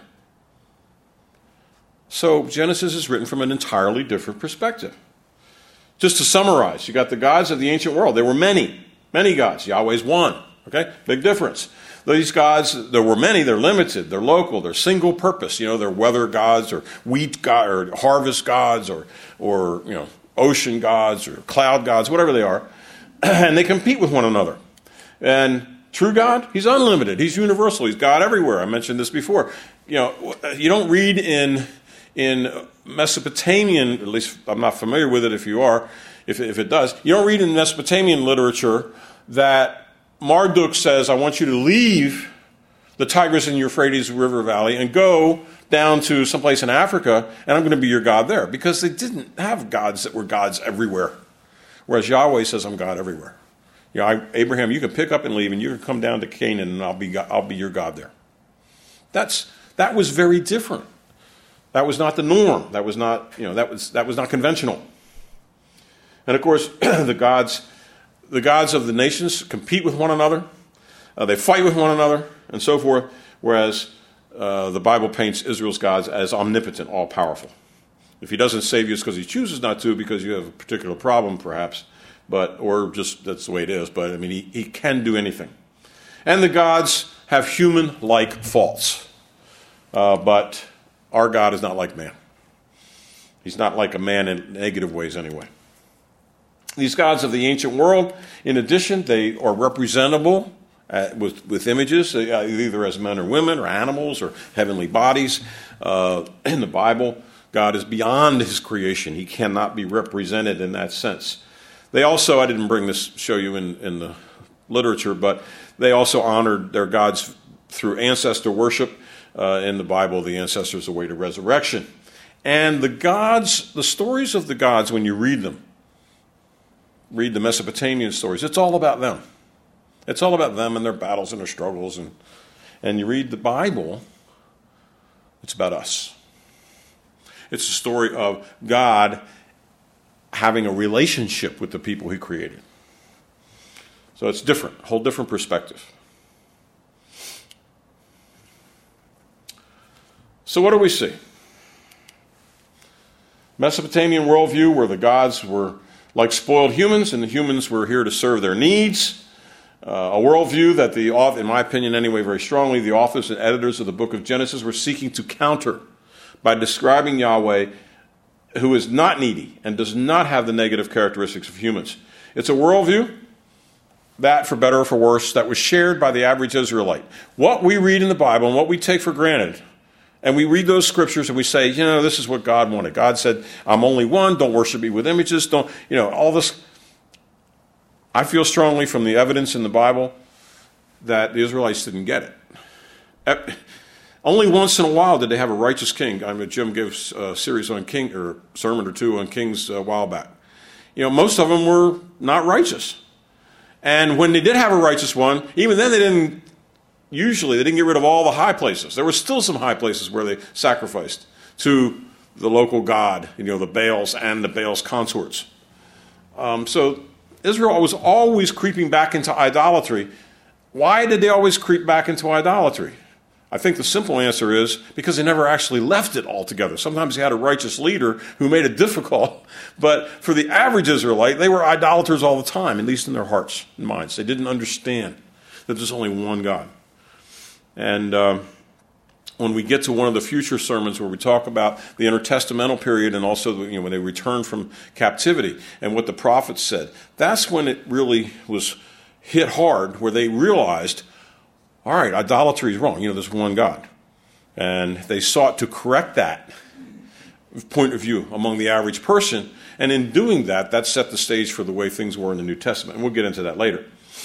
So Genesis is written from an entirely different perspective. Just to summarize, you got the gods of the ancient world. There were many gods. Yahweh's one. Okay, big difference. These gods, there were many. They're limited. They're local. They're single purpose. They're weather gods or wheat god or harvest gods or ocean gods or cloud gods, whatever they are. And they compete with one another. And true God, he's unlimited. He's universal. He's God everywhere. I mentioned this before. You don't read in Mesopotamian, at least I'm not familiar with it if you are, if it does. You don't read in Mesopotamian literature that Marduk says, I want you to leave the Tigris and Euphrates River Valley and go down to someplace in Africa, and I'm going to be your God there. Because they didn't have gods that were gods everywhere. Whereas Yahweh says, I'm God everywhere. Abraham, you can pick up and leave, and you can come down to Canaan, and I'll be your God there. That was very different. That was not the norm. That was not not conventional. And of course, the gods of the nations compete with one another. They fight with one another, and so forth. Whereas the Bible paints Israel's gods as omnipotent, all powerful. If he doesn't save you, it's because he chooses not to, because you have a particular problem, perhaps, or just that's the way it is. But I mean, he can do anything. And the gods have human-like faults. But our God is not like man. He's not like a man in negative ways anyway. These gods of the ancient world, in addition, they are representable with images, either as men or women or animals or heavenly bodies. In the Bible, God is beyond his creation. He cannot be represented in that sense. They also, I didn't bring this, show you in the literature, but they also honored their gods through ancestor worship. In the Bible, the ancestors are the way to resurrection. And the gods, the stories of the gods, when you read them, read the Mesopotamian stories, it's all about them. It's all about them and their battles and their struggles. And you read the Bible, it's about us. It's a story of God having a relationship with the people he created. So it's different, a whole different perspective. So what do we see? Mesopotamian worldview where the gods were like spoiled humans and the humans were here to serve their needs. A worldview that in my opinion anyway, very strongly, the authors and editors of the book of Genesis were seeking to counter by describing Yahweh, who is not needy and does not have the negative characteristics of humans. It's a worldview that, for better or for worse, that was shared by the average Israelite. What we read in the Bible and what we take for granted, and we read those scriptures and we say, this is what God wanted. God said, I'm only one, don't worship me with images, all this. I feel strongly from the evidence in the Bible that the Israelites didn't get it. Only once in a while did they have a righteous king. Jim gives a series on king, or sermon or two on kings a while back. Most of them were not righteous. And when they did have a righteous one, even then they didn't get rid of all the high places. There were still some high places where they sacrificed to the local god, the Baals and the Baals consorts. So Israel was always creeping back into idolatry. Why did they always creep back into idolatry? I think the simple answer is because they never actually left it altogether. Sometimes they had a righteous leader who made it difficult, but for the average Israelite, they were idolaters all the time, at least in their hearts and minds. They didn't understand that there's only one God. And when we get to one of the future sermons where we talk about the intertestamental period and also when they returned from captivity and what the prophets said, that's when it really was hit hard, where they realized, all right, idolatry is wrong. There's one God. And they sought to correct that point of view among the average person. And in doing that, that set the stage for the way things were in the New Testament. And we'll get into that later.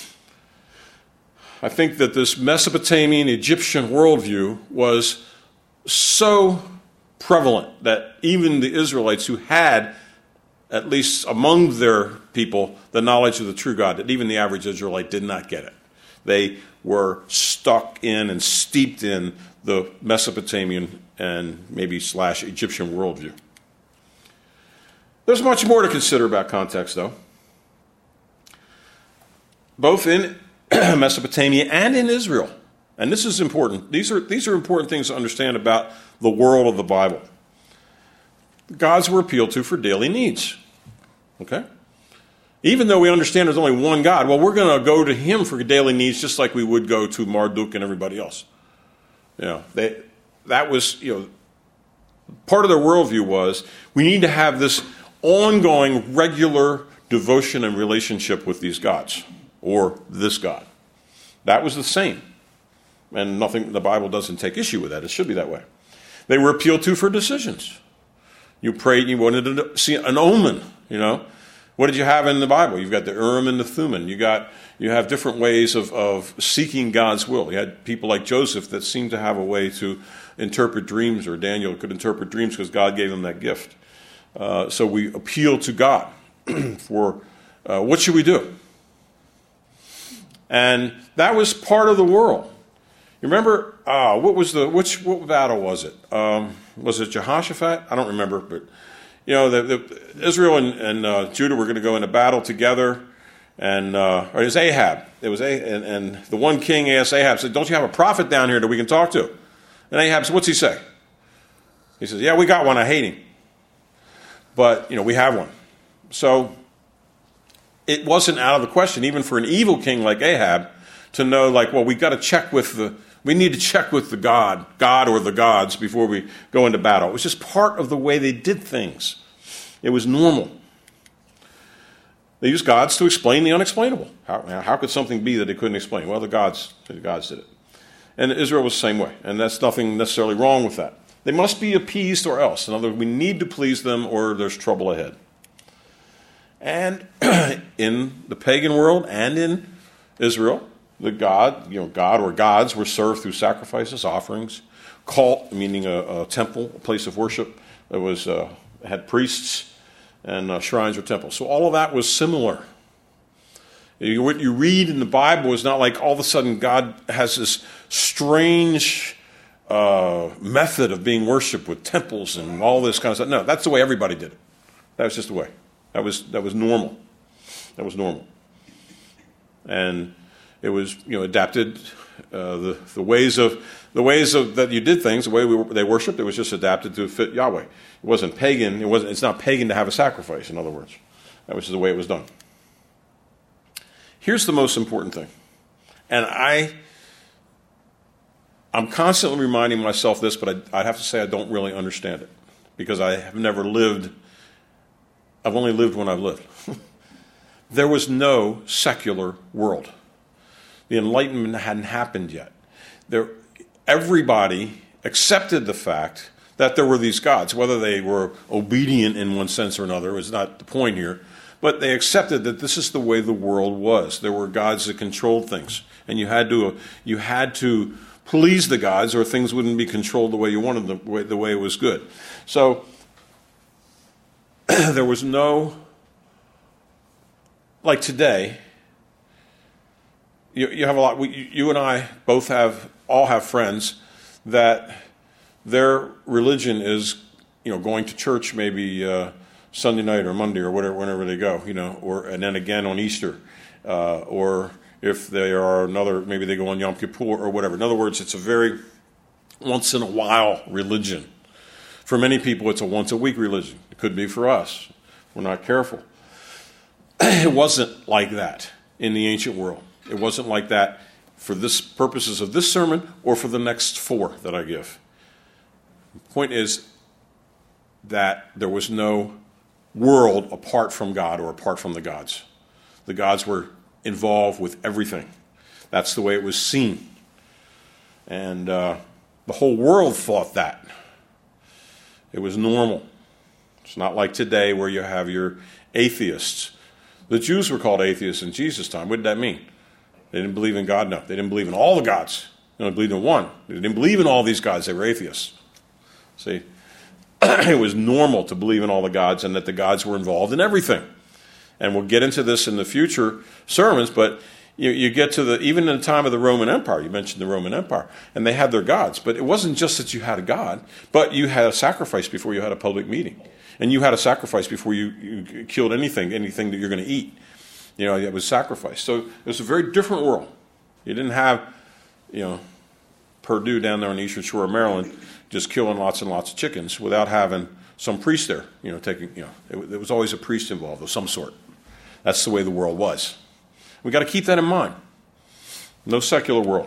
I think that this Mesopotamian Egyptian worldview was so prevalent that even the Israelites who had, at least among their people, the knowledge of the true God, that even the average Israelite did not get it. They were stuck in and steeped in the Mesopotamian and maybe / Egyptian worldview. There's much more to consider about context, though. Both in Mesopotamia and in Israel. And this is important. These are important things to understand about the world of the Bible. Gods were appealed to for daily needs. Okay? Even though we understand there's only one God, well, we're going to go to him for daily needs just like we would go to Marduk and everybody else. That was, part of their worldview was we need to have this ongoing, regular devotion and relationship with these gods, or this God. That was the same. And the Bible doesn't take issue with that. It should be that way. They were appealed to for decisions. You prayed, you wanted to see an omen, What did you have in the Bible? You've got the Urim and the Thummim. You have different ways of seeking God's will. You had people like Joseph that seemed to have a way to interpret dreams, or Daniel could interpret dreams because God gave him that gift. So we appeal to God for what should we do? And that was part of the world. You remember, what battle was it? Was it Jehoshaphat? I don't remember, but Israel and Judah were going to go into battle together, and or it was Ahab. And the one king asked Ahab, said, "Don't you have a prophet down here that we can talk to?" And Ahab said, "What's he say?" He says, "Yeah, we got one. I hate him, but we have one." So it wasn't out of the question, even for an evil king like Ahab, to know, we got to check with We need to check with the God or the gods before we go into battle. It was just part of the way they did things. It was normal. They used gods to explain the unexplainable. How could something be that they couldn't explain? Well, the gods did it. And Israel was the same way, and that's nothing necessarily wrong with that. They must be appeased or else. In other words, we need to please them or there's trouble ahead. And in the pagan world and in Israel, the god or gods were served through sacrifices, offerings, cult, meaning a temple, a place of worship that was had priests and shrines or temples. So all of that was similar. What you read in the Bible is not like all of a sudden God has this strange method of being worshipped with temples and all this kind of stuff. No, that's the way everybody did it. That was just the way. That was normal. That was normal. And it was adapted. The ways of that you did things, the way they worshipped, it was just adapted to fit Yahweh. It wasn't pagan. It's not pagan to have a sacrifice. In other words, that was just the way it was done. Here's the most important thing, and I'm constantly reminding myself this, but I have to say I don't really understand it because I have never lived. I've only lived when I've lived. There was no secular world. The Enlightenment hadn't happened yet. Everybody accepted the fact that there were these gods, whether they were obedient in one sense or another is not the point here, but they accepted that this is the way the world was. There were gods that controlled things, and you had to please the gods, or things wouldn't be controlled the way you wanted them, the way it was good. So there was no, like today. You have a lot. You and I both all have friends that their religion is, going to church maybe Sunday night or Monday or whatever, whenever they go, and then again on Easter, or if they are maybe they go on Yom Kippur or whatever. In other words, it's a very once in a while religion. For many people, it's a once a week religion. It could be for us. We're not careful. It wasn't like that in the ancient world. It wasn't like that for this purposes of this sermon or for the next 4 that I give. The point is that there was no world apart from God or apart from the gods. The gods were involved with everything. That's the way it was seen. And the whole world thought that. It was normal. It's not like today where you have your atheists. The Jews were called atheists in Jesus' time. What did that mean? They didn't believe in God? No. They didn't believe in all the gods. They only believed in one. They didn't believe in all these gods. They were atheists. See? It was normal to believe in all the gods and that the gods were involved in everything. And we'll get into this in the future sermons, but you get to even in the time of the Roman Empire, you mentioned the Roman Empire, and they had their gods. But it wasn't just that you had a god, but you had a sacrifice before you had a public meeting. And you had a sacrifice before you killed anything that you're going to eat. It was sacrifice. So it was a very different world. You didn't have, Purdue down there on the eastern shore of Maryland just killing lots and lots of chickens without having some priest there, there was always a priest involved of some sort. That's the way the world was. We've got to keep that in mind. No secular world.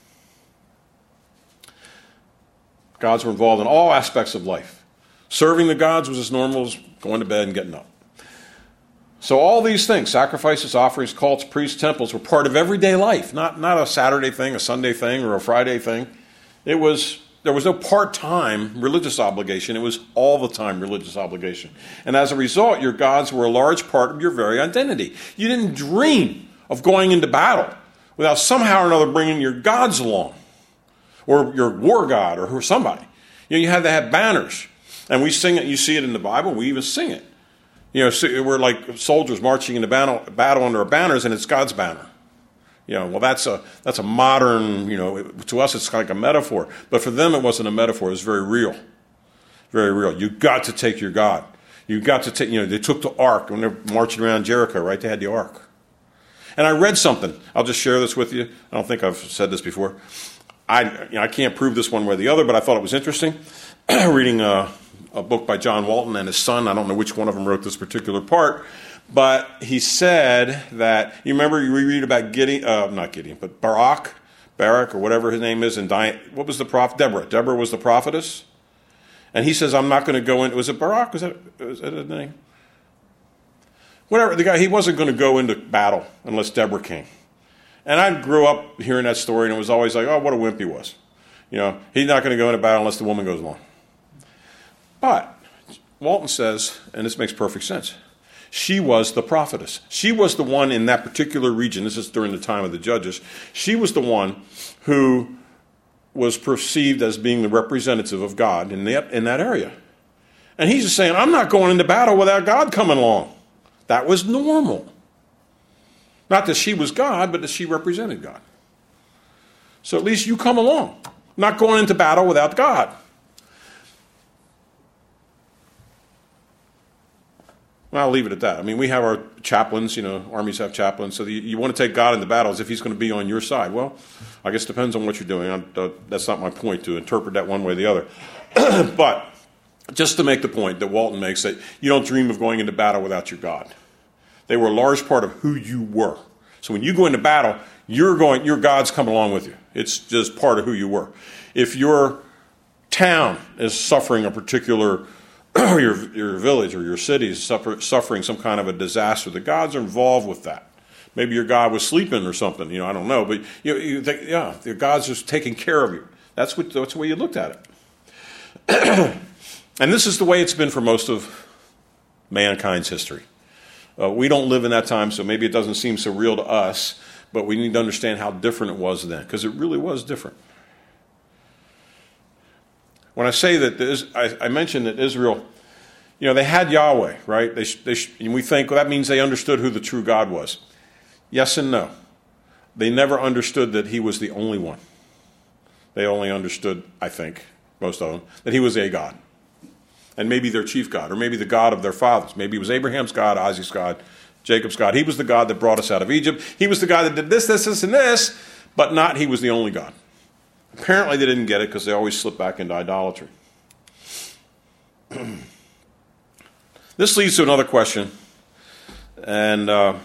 Gods were involved in all aspects of life. Serving the gods was as normal as going to bed and getting up. So all these things, sacrifices, offerings, cults, priests, temples, were part of everyday life, not a Saturday thing, a Sunday thing, or a Friday thing. There was no part-time religious obligation. It was all the time religious obligation. And as a result, your gods were a large part of your very identity. You didn't dream of going into battle without somehow or another bringing your gods along, or your war god, or somebody. You had to have banners. And we sing it, you see it in the Bible, we even sing it. We're like soldiers marching into battle under our banners, and it's God's banner. Well, that's a modern, to us it's like a metaphor. But for them it wasn't a metaphor, it was very real. Very real. You got to take your God. You got to take, they took the ark when they're marching around Jericho, right? They had the ark. And I read something. I'll just share this with you. I don't think I've said this before. I can't prove this one way or the other, but I thought it was interesting. Reading a book by John Walton and his son. I don't know which one of them wrote this particular part, but he said that, you remember we read about Barak Barak, or whatever his name is, and what was the prophet? Deborah. Deborah was the prophetess. And he says, I'm not going to go in. Was it Barak? Was that his name? Whatever. The guy, he wasn't going to go into battle unless Deborah came. And I grew up hearing that story, and it was always like, oh, what a wimp he was. He's not going to go into battle unless the woman goes along. But Walton says, and this makes perfect sense, she was the prophetess. She was the one in that particular region. This is during the time of the judges. She was the one who was perceived as being the representative of God in that area. And he's just saying, I'm not going into battle without God coming along. That was normal. Not that she was God, but that she represented God. So at least you come along. Not going into battle without God. Well, I'll leave it at that. I mean, we have our chaplains, armies have chaplains, so you want to take God into battle as if he's going to be on your side. Well, I guess it depends on what you're doing. That's not my point to interpret that one way or the other. But just to make the point that Walton makes, that you don't dream of going into battle without your God. They were a large part of who you were. So when you go into battle, your God's coming along with you. It's just part of who you were. If your town is suffering a particular, or your village or your city is suffering some kind of a disaster, the gods are involved with that. Maybe your God was sleeping or something, I don't know. But you think, the God's just taking care of you. That's the way you looked at it. And this is the way it's been for most of mankind's history. We don't live in that time, so maybe it doesn't seem so real to us, but we need to understand how different it was then, because it really was different. When I say that, I mentioned that Israel, they had Yahweh, right? And we think, well, that means they understood who the true God was. Yes and no. They never understood that he was the only one. They only understood, I think, most of them, that he was a God. And maybe their chief God, or maybe the God of their fathers. Maybe it was Abraham's God, Isaac's God, Jacob's God. He was the God that brought us out of Egypt. He was the God that did this, and this, but not he was the only God. Apparently they didn't get it because they always slip back into idolatry. This leads to another question, and I'll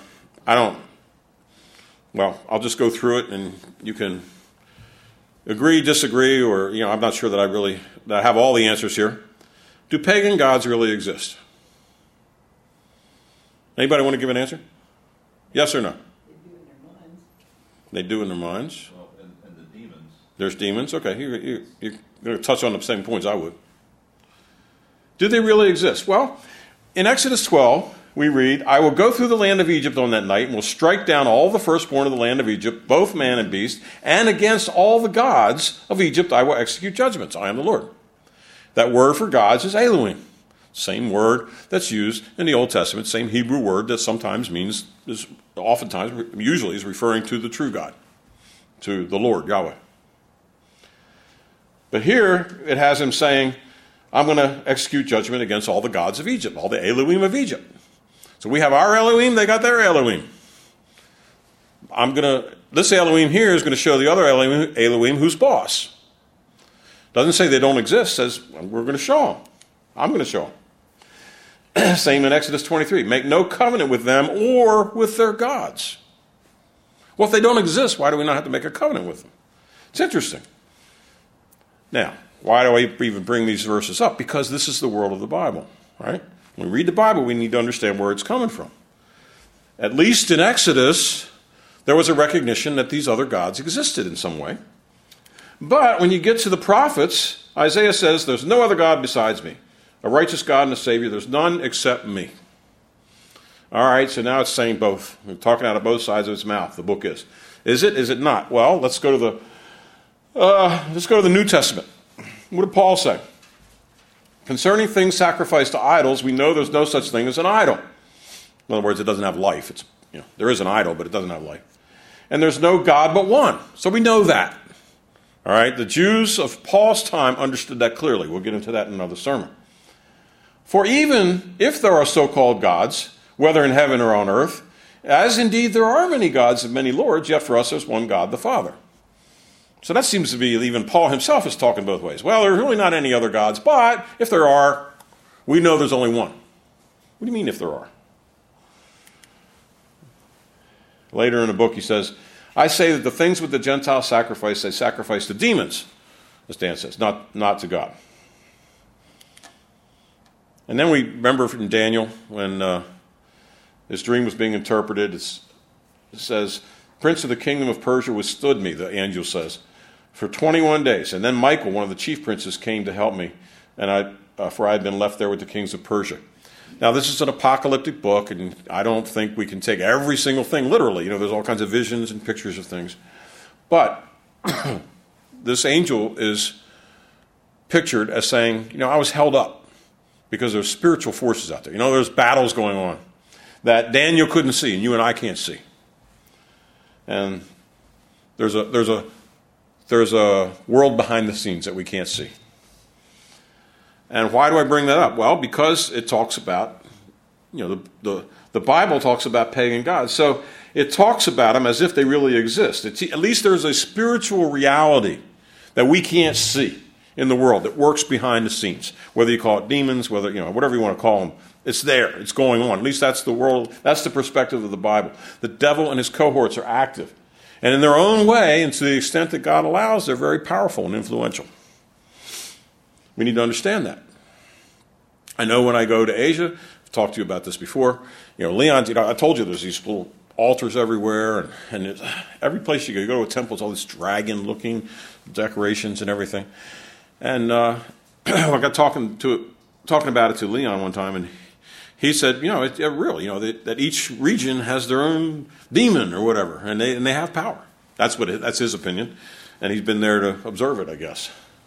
just go through it, and you can agree, disagree, or, I'm not sure that I have all the answers here. Do pagan gods really exist? Anybody want to give an answer? Yes or no? They do in their minds. Well, and the demons. There's demons. Okay, you're going to touch on the same points I would. Do they really exist? Well, in Exodus 12, we read, I will go through the land of Egypt on that night and will strike down all the firstborn of the land of Egypt, both man and beast, and against all the gods of Egypt I will execute judgments. I am the Lord. That word for gods is Elohim. Same word that's used in the Old Testament, same Hebrew word that usually is referring to the true God, to the Lord, Yahweh. But here it has him saying, I'm going to execute judgment against all the gods of Egypt, all the Elohim of Egypt. So we have our Elohim, they got their Elohim. This Elohim here is going to show the other Elohim who's boss. Doesn't say they don't exist, says we're going to show them. I'm going to show them. Same in Exodus 23. Make no covenant with them or with their gods. Well, if they don't exist, why do we not have to make a covenant with them? It's interesting. Now, why do I even bring these verses up? Because this is the world of the Bible, right? When we read the Bible, we need to understand where it's coming from. At least in Exodus, there was a recognition that these other gods existed in some way. But when you get to the prophets, Isaiah says, there's no other God besides me. A righteous God and a Savior. There's none except me. All right, so now it's saying both. We're talking out of both sides of its mouth, the book is. Is it? Is it not? Well, let's go to the New Testament. What did Paul say? Concerning things sacrificed to idols, we know there's no such thing as an idol. In other words, it doesn't have life. There is an idol, but it doesn't have life. And there's no God but one. So we know that. All right, the Jews of Paul's time understood that clearly. We'll get into that in another sermon. For even if there are so-called gods, whether in heaven or on earth, as indeed there are many gods and many lords, yet for us there's one God, the Father. So that seems to be, even Paul himself is talking both ways. Well, there's really not any other gods, but if there are, we know there's only one. What do you mean if there are? Later in the book he says, I say that the things which the Gentiles sacrifice, they sacrifice to demons, as Dan says, not to God. And then we remember from Daniel when his dream was being interpreted. It says, Prince of the kingdom of Persia withstood me, the angel says, for 21 days. And then Michael, one of the chief princes, came to help me, and for I had been left there with the kings of Persia. Now, this is an apocalyptic book, and I don't think we can take every single thing literally. There's all kinds of visions and pictures of things. But this angel is pictured as saying, I was held up because there's spiritual forces out there. There's battles going on that Daniel couldn't see and you and I can't see. And there's a world behind the scenes that we can't see. And why do I bring that up? Well, because it talks about, the Bible talks about pagan gods. So it talks about them as if they really exist. At least there's a spiritual reality that we can't see in the world that works behind the scenes. Whether you call it demons, whether, whatever you want to call them, it's there. It's going on. At least that's the world. That's the perspective of the Bible. The devil and his cohorts are active. And in their own way, and to the extent that God allows, they're very powerful and influential. We need to understand that. I know when I go to Asia, I've talked to you about this before, Leon, I told you there's these little altars everywhere, and every place you go to a temple, it's all this dragon-looking decorations and everything. And I got talking about it to Leon one time, and he said, it's real, that each region has their own demon or whatever, and they have power. That's his opinion, and he's been there to observe it, I guess.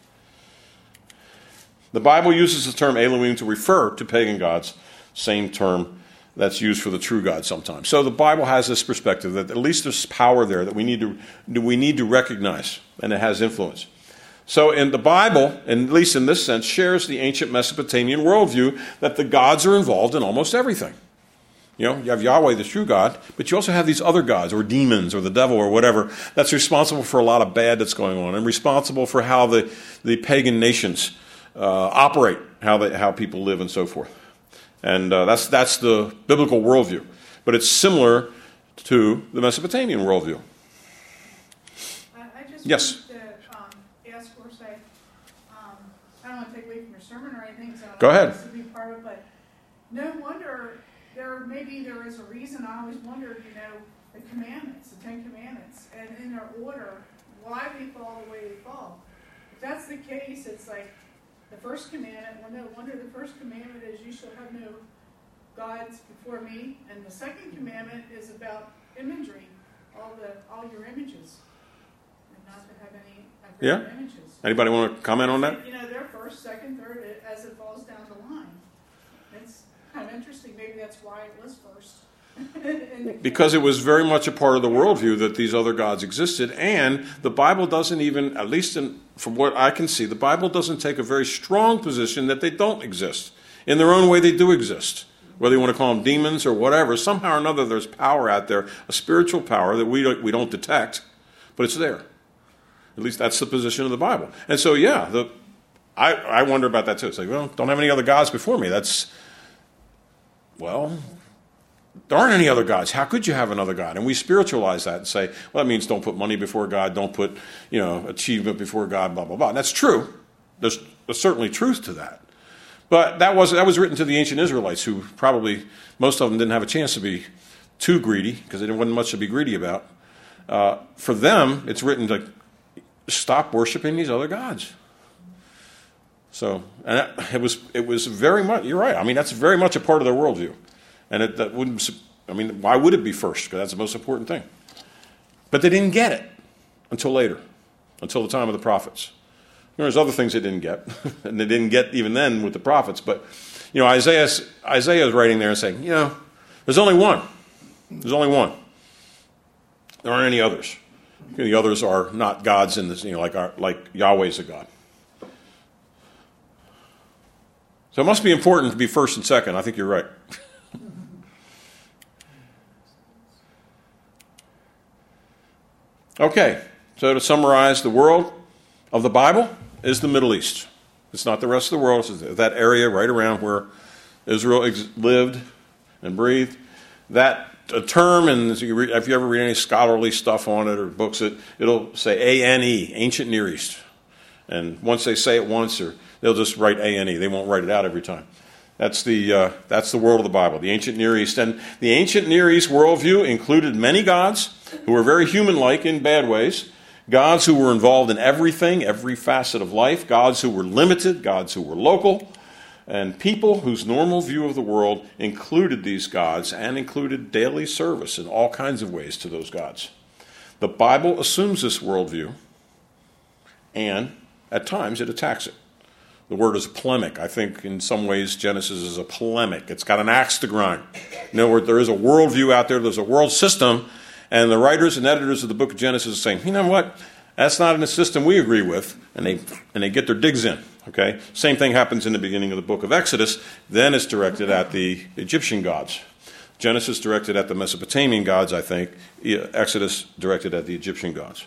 The Bible uses the term Elohim to refer to pagan gods, same term that's used for the true God sometimes. So the Bible has this perspective that at least there's power there that we need to recognize, and it has influence. So in the Bible, and at least in this sense, shares the ancient Mesopotamian worldview that the gods are involved in almost everything. You have Yahweh, the true God, but you also have these other gods, or demons, or the devil, or whatever, that's responsible for a lot of bad that's going on, and responsible for how the pagan nations operate, how people live, and so forth. And that's the biblical worldview. But it's similar to the Mesopotamian worldview. I just yes. wanted to ask or say, I don't want to take away from your sermon or anything, so Go ahead. This to be part of it, but no wonder there is a reason. I always wondered, the commandments, the 10 Commandments, and in their order, why we fall the way we fall. If that's the case, it's like the first commandment. Well, no wonder the first commandment is you shall have no gods before me, and the second commandment is about imagery, all your images, and not to have any images. Anybody want to comment on that? They're first, second, third, as it falls down the line. It's kind of interesting. Maybe that's why it was first. Because it was very much a part of the worldview that these other gods existed, and the Bible doesn't even, at least from what I can see, the Bible doesn't take a very strong position that they don't exist. In their own way, they do exist. Whether you want to call them demons or whatever, somehow or another there's power out there, a spiritual power that we don't detect, but it's there. At least that's the position of the Bible. And so, I wonder about that too. It's like, well, don't have any other gods before me. There aren't any other gods. How could you have another God? And we spiritualize that and say, well, that means don't put money before God, don't put, achievement before God, blah, blah, blah. And that's true. There's certainly truth to that. But that was written to the ancient Israelites, who probably, most of them didn't have a chance to be too greedy, because there wasn't much to be greedy about. For them, it's written to stop worshiping these other gods. So, and it was very much, you're right, that's very much a part of their worldview. And that wouldn't, why would it be first? Because that's the most important thing. But they didn't get it until later, until the time of the prophets. There's other things they didn't get, and they didn't get even then with the prophets. But, Isaiah is writing there and saying, there's only one. There's only one. There aren't any others. The others are not gods in this, like Yahweh's a God. So it must be important to be first and second. I think you're right. Okay, so to summarize, the world of the Bible is the Middle East. It's not the rest of the world. It's that area right around where Israel lived and breathed. that a term, and if you ever read any scholarly stuff on it or books, it'll say ANE, Ancient Near East. And once they say it once, or they'll just write ANE. They won't write it out every time. That's the world of the Bible, the Ancient Near East. And the Ancient Near East worldview included many gods who were very human-like in bad ways, gods who were involved in everything, every facet of life, gods who were limited, gods who were local, and people whose normal view of the world included these gods and included daily service in all kinds of ways to those gods. The Bible assumes this worldview, and at times it attacks it. The word is polemic. I think in some ways Genesis is a polemic. It's got an axe to grind. In other words, there is a worldview out there, there's a world system, and the writers and editors of the book of Genesis are saying, you know what, that's not a system we agree with, and they get their digs in. Okay? Same thing happens in the beginning of the book of Exodus. Then it's directed at the Egyptian gods. Genesis directed at the Mesopotamian gods, I think. Exodus directed at the Egyptian gods.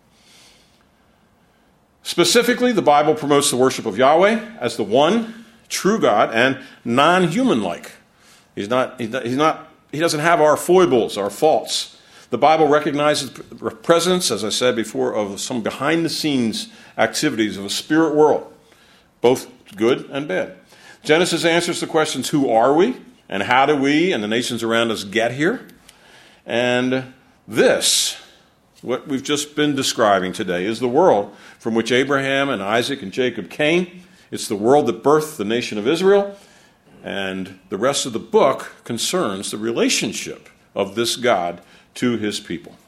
Specifically, the Bible promotes the worship of Yahweh as the one true God and non-human-like. He doesn't have our foibles, our faults. The Bible recognizes the presence, as I said before, of some behind-the-scenes activities of a spirit world, both good and bad. Genesis answers the questions, who are we, and how do we and the nations around us get here? And this, what we've just been describing today, is the world from which Abraham and Isaac and Jacob came. It's the world that birthed the nation of Israel. And the rest of the book concerns the relationship of this God to his people.